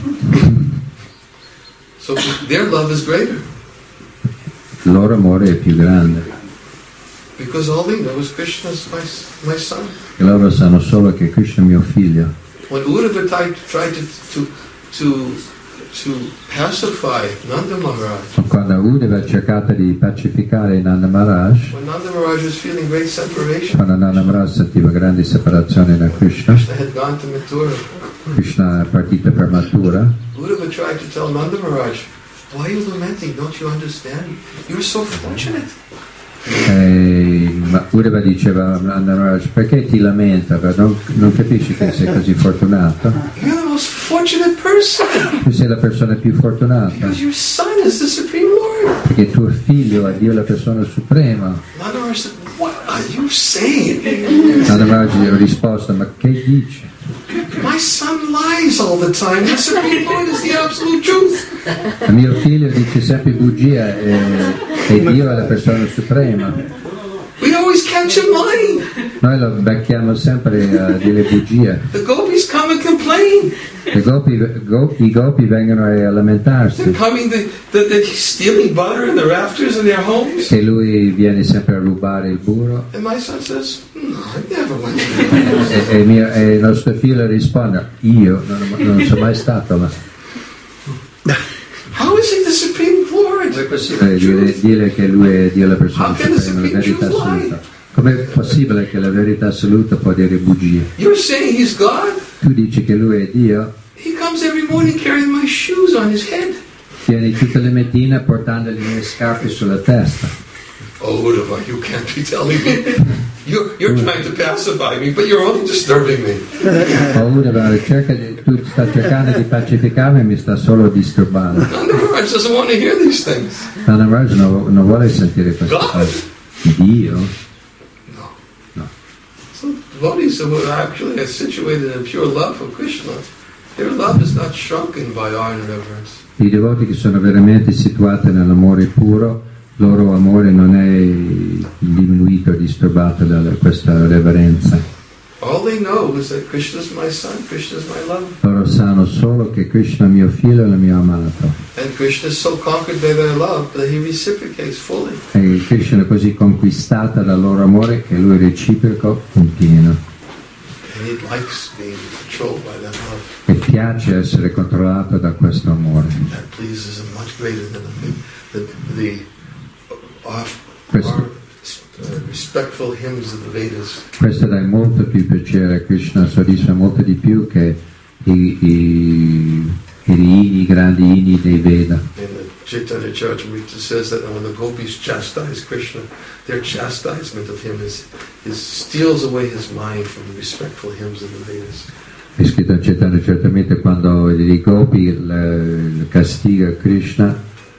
So their love is greater. Il loro amore è più grande. Because all they know is Krishna is my son. E loro sanno solo che Krishna è mio figlio. When Uddhava tried to pacify Nanda Maharaj, quando Uddhava ha cercato di pacificare Nanda Maharaj, when Nanda Maharaj was feeling great separation, quando Nanda Maharaj sentiva grande separazione da Krishna, Krishna had gone to Mathura. Krishna è partito per Mathura. Uddhava tried to tell Nanda Maharaj, why are you lamenting? Don't you understand? You're so fortunate. Ma Uddhava diceva a Nanda Maharaj, perché ti lamenta? Non capisci che sei così fortunato? You're the most fortunate person. Tu sei la persona più fortunata. Because your son is the Supreme Lord. Perché tuo figlio è Dio la persona suprema. Nanda Maharaj said, what are you saying? Nanda Maharaj gli ha risposto, ma che dici? My son lies all the time. The Supreme Lord is the absolute truth. Mio figlio dice sempre bugia e Dio è la persona suprema. We always catch him lying. Noi lo becchiamo sempre a dire bugie. The gopis come and complain. I gopi vengono a lamentarsi. They're coming that he's stealing butter in the rafters in their homes. Che lui viene sempre a rubare il burro. And my son says, no, I never went to e il nostro figlio risponde, io non sono mai stato là. How is he the Supreme Lord? Come è possibile dire che lui è Dio la persona suprema, la verità assoluta? Com'è possibile che la verità assoluta può dire bugie? You're saying he's God? Tu dici che lui è Dio? He comes every morning carrying my shoes on his head. Vieni tutte le mattine portando le mie scarpe sulla testa. Oh, Uddhava, you can't be telling me. You're trying to pacify me, but you're only disturbing me. Oh, Uddhava, tu stai cercando di pacificarmi e mi sta solo disturbando. Nanda Maharaj doesn't want to hear these things. Nanda Maharaj non vuole sentire queste cose. Dio? No. So devotees who are actually situated in pure love for Krishna, their love is not shrunken by awe and reverence. I devoti che sono veramente situati nell'amore puro, loro amore non è diminuito, disturbato da questa reverenza. All they know is that Krishna is my son, Krishna is my lover. Loro sanno solo che Krishna è mio figlio e il mio amato. And Krishna is so conquered by their love that he reciprocates fully. E Krishna è così conquistata dal loro amore che lui reciproco in pieno. And he likes being controlled by that love. E piace essere controllato da questo amore. That pleases him much greater than the respectful hymns of the Vedas. Questo dà molto più piacere a Krishna, soddisfa molto di più che i grandi inni dei Veda. In the Chaitanya Charitamrita says that when the gopis chastise Krishna, their chastisement of him steals away his mind from the respectful hymns of the Vedas. È scritto in Chaitanya Charitamrita quando i gopi castiga Krishna,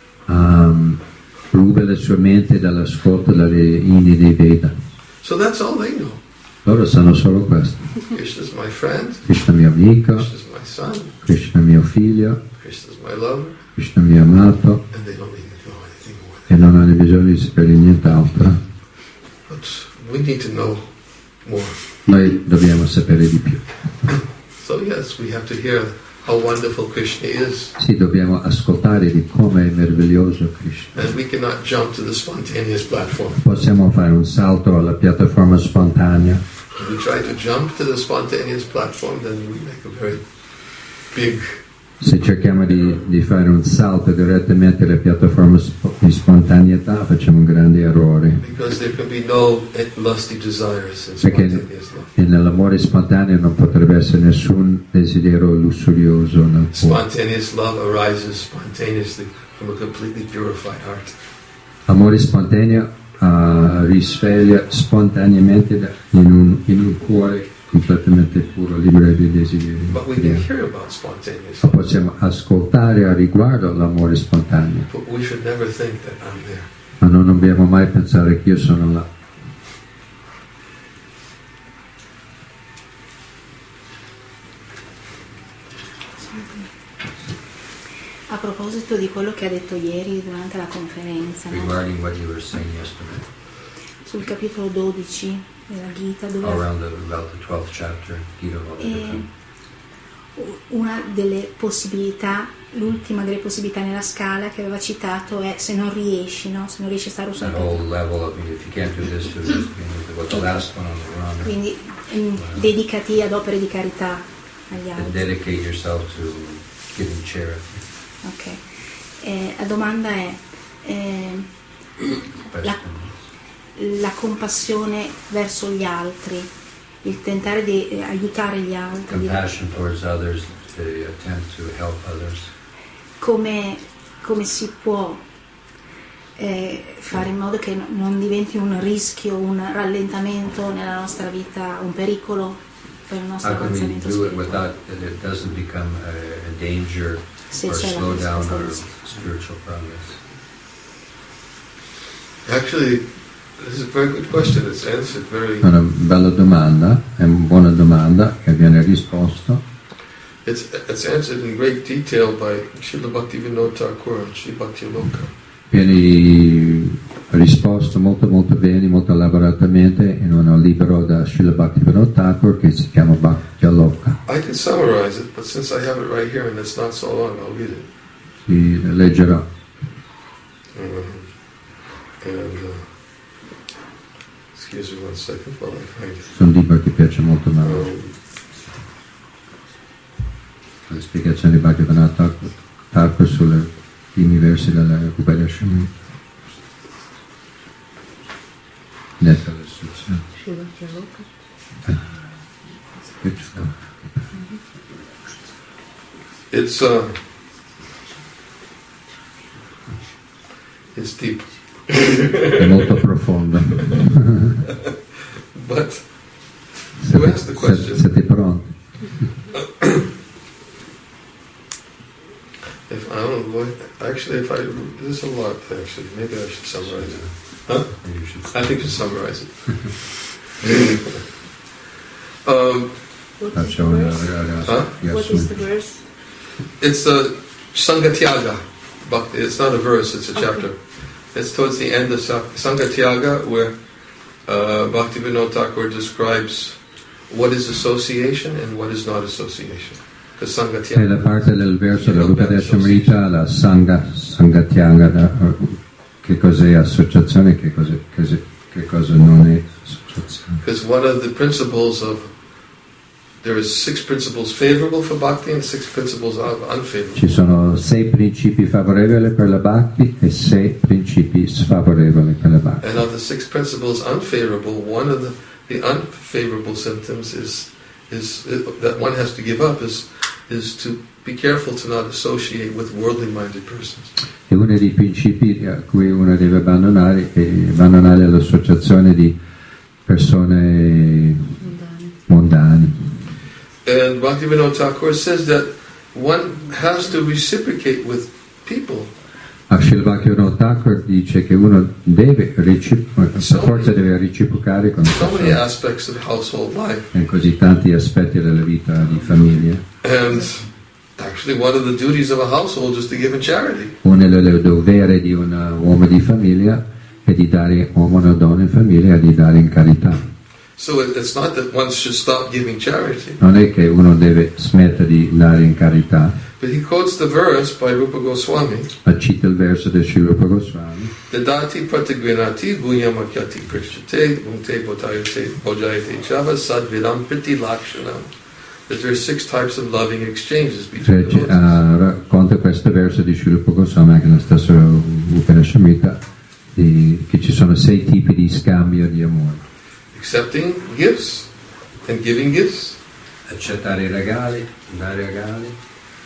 ruba la sua mente dall'ascolto delle inni dei Veda. So that's all they know. Loro sanno solo questo. Krishna is my friend. Krishna mio amico. Krishna is my son. Krishna mio figlio. Krishna is my lover. Krishna mio amato. And they don't need to know anything more. E non hanno bisogno di sapere nient'altro. But we need to know more. Noi dobbiamo sapere di più. So yes, we have to hear how wonderful Krishna is. Sì, dobbiamo ascoltare di come è meraviglioso Krishna. And we cannot jump to the spontaneous platform. Possiamo fare un salto alla piattaforma spontanea. If we try to jump to the spontaneous platform, then we make a very big... Se cerchiamo di fare un salto direttamente alla piattaforma di spontaneità, facciamo un grande errore. Because there can be no lusty desires in Perché spontaneous love. nell'amore spontaneo non potrebbe essere nessun desiderio lussurioso nel cuore. Spontaneous love arises spontaneously from a completely purified heart. L'amore spontaneo risveglia spontaneamente in un cuore completamente puro, libero di desideri. But we can hear about spontaneous Ma love. possiamo ascoltare a riguardo l'amore spontaneo, But we should never think that I'm there. ma non dobbiamo mai pensare che io sono là. A proposito di quello che ha detto ieri durante la conferenza, no? Regarding what you were saying yesterday, Sul capitolo 12 della Gita, dove about the 12th chapter, Gita una delle possibilità, l'ultima delle possibilità nella scala che aveva citato è se non riesci, no? Se non riesci a stare that whole level of if you can't do this, do this, what's the last one on the run? quindi dedicati ad opere di carità agli And altri. dedicate yourself to giving charity. Ok. La domanda è la compassione verso gli altri, il tentare di aiutare gli altri, Compassion towards others, the attempt to help others. come si può fare in modo che non diventi un rischio, un rallentamento nella nostra vita, un pericolo per il nostro How can we avanzamento do it spirituale? without that it doesn't become a danger Se or c'è la slow down questa our rischio. spiritual progress? Actually, this is a very good question. It's answered very... È una bella domanda, è una buona domanda che viene risposta. It's answered in great detail by Srila Bhaktivinoda Thakur and Sri Bhaktiloka. Viene risposto molto bene, molto elaboratamente in un libro da Srila Bhaktivinoda Thakur che si chiama Bhaktiloka. I could summarize it, but since I have it right here and it's not so long, I'll read it. Si leggerà. Excuse me one second while I find it. È un libro che piace molto, ma le spiegazioni di Bhaktivinoda Thakur sulle primi versi della Upanishad. Netta l'istruzione. It's deep. È molto profondo. But who asked the question? Siete pronti? If I don't know, actually, this is a lot. Actually, maybe I should summarize it. Huh? I think I should summarize it. Faccio una What is the verse? It's Sangatyaga. It's not a verse; it's a chapter. It's towards the end of Sangatyaga, where Bhaktivinoda Thakur describes what is association and what is not association. Because È la parte del verso dell'Upadeshamrita, la Sangatyaga, che cos'è associazione e che cosa non è associazione. Because one of the principles there is 6 principles favorable for bhakti and 6 principles unfavorable. Ci sono 6 principi favorevoli per la bhakti e 6 principi sfavorevoli per la bhakti. And of the 6 principles unfavorable, one of the unfavorable symptoms is that one has to give up is to be careful to not associate with worldly minded persons. E uno dei principi a cui uno deve abbandonare è abbandonare l'associazione di persone mondane. And Bhaktivinoda Thakur says that one has to reciprocate with people. Srila Bhaktivinoda Thakur dice che uno deve forza deve reciprocare con so many aspects of household life. In così tanti aspetti della vita di famiglia. And actually one of the duties of a household is to give in charity. Uno dei doveri di un uomo di famiglia è di dare, uomo o donna in famiglia, è di dare in carità. So it's not that one should stop giving charity. Non è che uno deve smettere di dare in carità. But he quotes the verse by Rupa Goswami. Ma cita il verso del Sri Rupa Goswami. Dadati pratigvinati gunyamakyati prishate bhunte bhotayate bhojayate chava sadvidam priti lakshanam. That there are 6 types of loving exchanges between the racconta questo verso di Sri Rupa Goswami, anche nella stessa Upanishadita, che ci sono 6 tipi di scambio di amore. Accepting gifts and giving gifts. Accettare i regali, dare regali.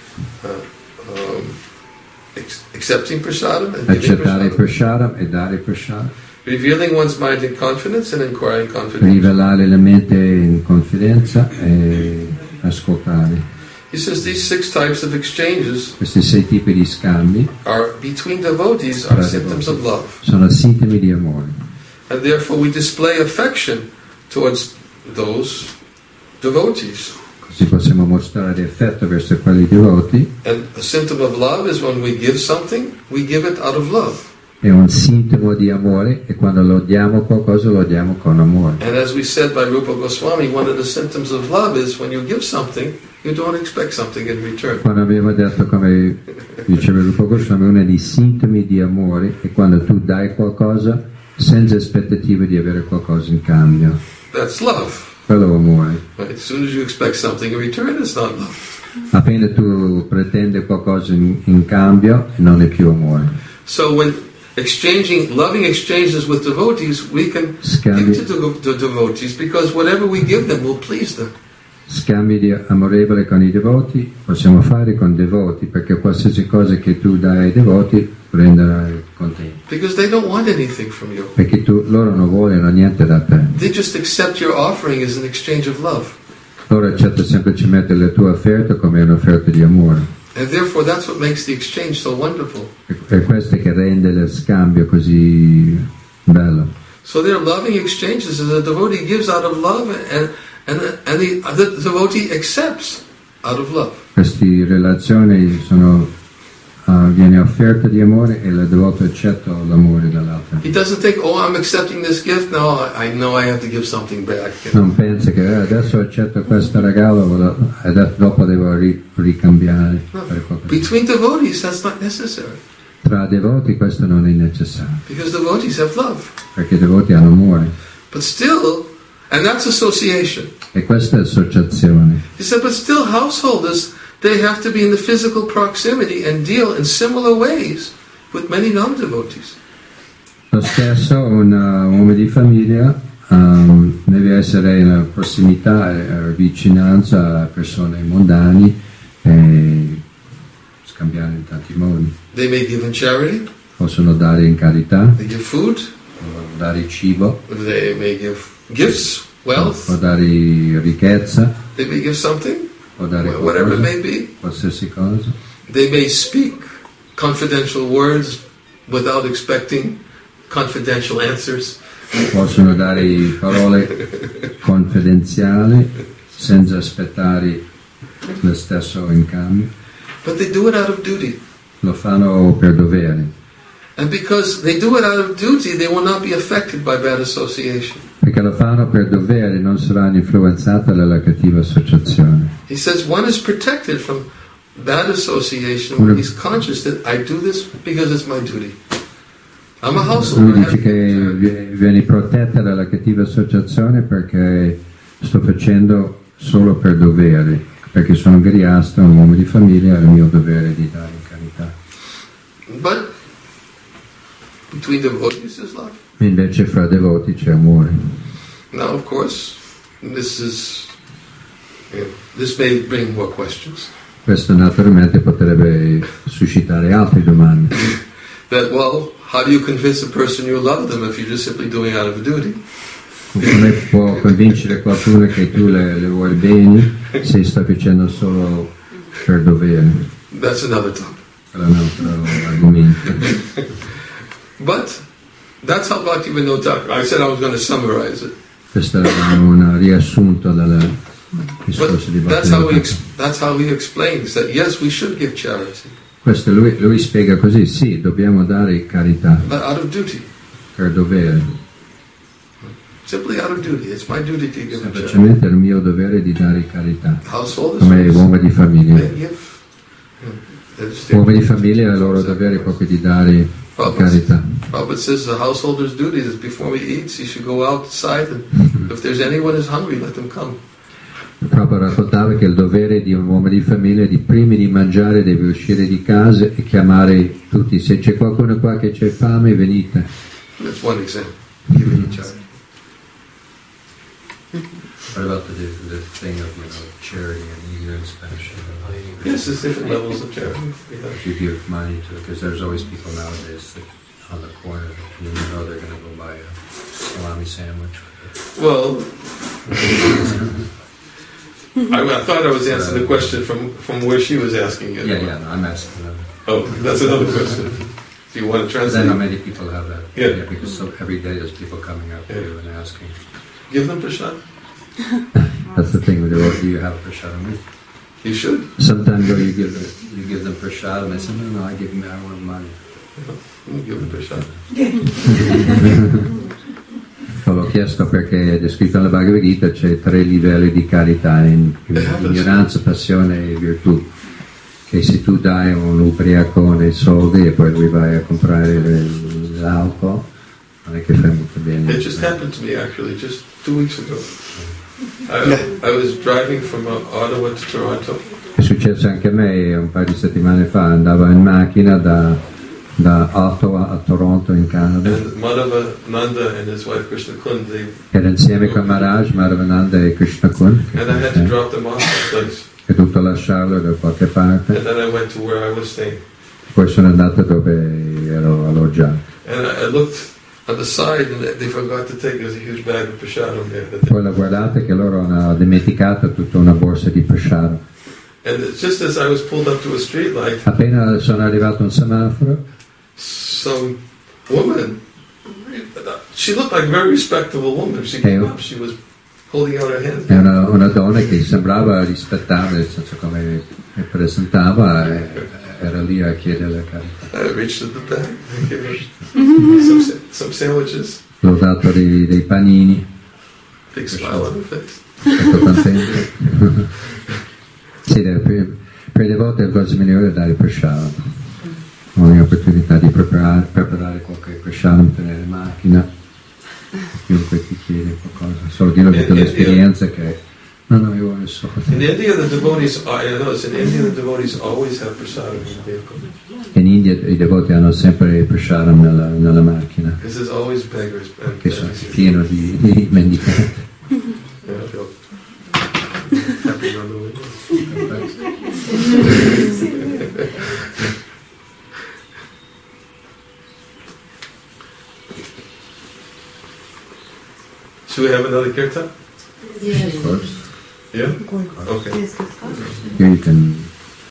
Accepting prasadam and accettare giving prasadam e dare prasadam. Revealing one's mind in confidence and inquiring confidence. Rivelare la mente in confidenza e ascoltare. He says these 6 types of exchanges, questi 6 tipi di scambi, are between devotees are symptoms of love. Sono sintomi di amore. And therefore we display affection towards those devotees. Così possiamo mostrare affetto verso quelli devoti. And a symptom of love is when we give something, we give it out of love. È un sintomo di amore e quando lo diamo qualcosa lo diamo con amore. And as we said by Rupa Goswami, one of the symptoms of love is when you give something, you don't expect something in return. Quando abbiamo detto, come diceva Rupa Goswami, uno dei sintomi di amore è quando tu dai qualcosa senza aspettative di avere qualcosa in cambio. That's love. Quello è amore. Right? As soon as you expect something in return, it's not love. Appena tu pretendi qualcosa in cambio, non è più amore. So when loving exchanges with devotees, we can give to the devotees because whatever we give them will please them. Scambi di amorevole con i devoti possiamo fare con devoti, perché qualsiasi cosa che tu dai ai devoti renderà contenti. Because they don't want anything from you. Perché loro non vogliono niente da te. They just accept your offering as an exchange of love. Loro accettano semplicemente la tua offerta come un'offerta di amore. And therefore that's what makes the exchange so wonderful. È questo che rende lo scambio così bello. So there are loving exchanges as a devotee gives out of love and the devotee accepts out of love. Queste relazioni viene offerta di amore e il devoto accetta l'amore dall'altro. He doesn't think, oh, I'm accepting this gift, now I know I have to give something back. Non pensa che adesso accetto questo regalo e dopo devo ricambiare. No. Between devotees that's not necessary. Tra devoti questo non è necessario. Because devotees have love. Perché i devoti hanno amore. But still, and that's association. E questa è associazione. He said, but still householders, they have to be in the physical proximity and deal in similar ways with many non-devotees. Lo stesso un uomo di famiglia deve essere in prossimità e vicinanza a persone mondane e scambiare in tanti modi. They may give in charity. Possono dare in carità. They give food. Dare cibo. They may give gifts, wealth. O dare ricchezza. They may give something. O dare whatever it may be. Qualsiasi cosa. They may speak confidential words without expecting confidential answers. Possono dare parole confidenziali senza aspettare lo stesso in cambio. But they do it out of duty. Lo fanno per dovere. And because they do it out of duty, they will not be affected by bad association. Perché lo fanno per dovere, non saranno influenzati dalla cattiva associazione. He says one is protected from bad association when he's conscious that I do this because it's my duty. I'm a householder. Lui dice che vieni protetta dalla cattiva associazione perché sto facendo solo per dovere, perché sono griasta, un uomo di famiglia, è il mio dovere di dare in carità. But between devotees is love. Invece fra devoti c'è amore. Now, of course, this may bring more questions. Questo naturalmente potrebbe suscitare altre domande. That, well, how do you convince a person you love them if you're just simply doing it out of duty? Come può convincere qualcuno che tu le vuoi bene se sta facendo solo per dovere. That's another topic. È un altro argomento. But that's how Bhaktivinoda Thakur. I said I was going to summarize it. Questo è un riassunto del discorso di Bhaktivinoda. That's how he explains that yes, we should give charity. Questo lui spiega così, sì, dobbiamo dare carità. But out of duty. Per dovere. Simply out of duty. It's my duty to give charity. Semplicemente è il mio dovere di dare carità. Householders. Come uomini di famiglia. Uomini di famiglia è il loro dovere proprio di dare carità. Prabhupada says the householder's duty is before he eats, he should go outside and if there's anyone who's hungry, let them come. Prabhupada raccontava che il dovere di un uomo di famiglia è di prima di mangiare deve uscire di casa e chiamare tutti. Se c'è qualcuno qua che c'è fame, venite. That's one example. Giving each other. What about the thing of charity and eager and special? Yes, there's different levels of charity. If you give money to, because there's always people nowadays that on the corner, and you know they're going to go buy a salami sandwich. Well, I thought I was answering the question from where she was asking it. Yeah, no, I'm asking them. Oh, that's another question. Do you want to translate? I know many people have that. Yeah. Because every day there's people coming up to you and asking. Give them prashad. That's the thing with the road. Do you have prashad? You should. Sometimes you give them prashad and they say, no, I want money. Give them prashad. L'ho chiesto perché è descritto nella Bhagavad Gita c'è 3 livelli di carità, ignoranza, passione e virtù. Che se tu dai un ubriacone soldi e poi lui vai a comprare l'alcol, non è che fai molto bene. It just happened to me actually just 2 weeks ago. I was driving from Ottawa to Toronto. È successo anche a me un paio di settimane fa, andavo in macchina da Ottawa a Toronto in Canada. And Madhavananda and his wife Krishna Kund, Era insieme con Maharaj, Madhavananda e Krishna Kund. And I had to drop them off someplace. Ho dovuto lasciarlo da qualche parte. And then I went to where I was staying. Poi sono andato dove ero alloggiato. And I looked on the side and they forgot to take, there's a huge bag of prasadam there. Poi la guardate che loro hanno dimenticato tutta una borsa di prasadam. And just as I was pulled up to a street light, appena sono arrivato a un semaforo, some woman, she looked like a very respectable woman. She came up, she was holding out her hand. È una donna che sembrava rispettare, nel senso come presentava, era lì a chiedere la carità. I reached in the bag and gave her some sandwiches. L'ho dato dei panini. Big smile on her face. Sto contento. Sì, per le volte la cosa migliore è dare prashadam. Ogni opportunità di preparare qualche prashadam, tenere in macchina, chiunque ti chiede qualcosa. Solo dire che l'esperienza che no, io voglio solo. In India the devotees, the devotees always have prasadam in the vehicle. In India i devoti hanno sempre prashadam nella macchina. This is always beggars. Che sono pieno di mendicanti. Happy on the way. Should we have another kirtan? Yes. Of course. Yeah? Okay. Here you can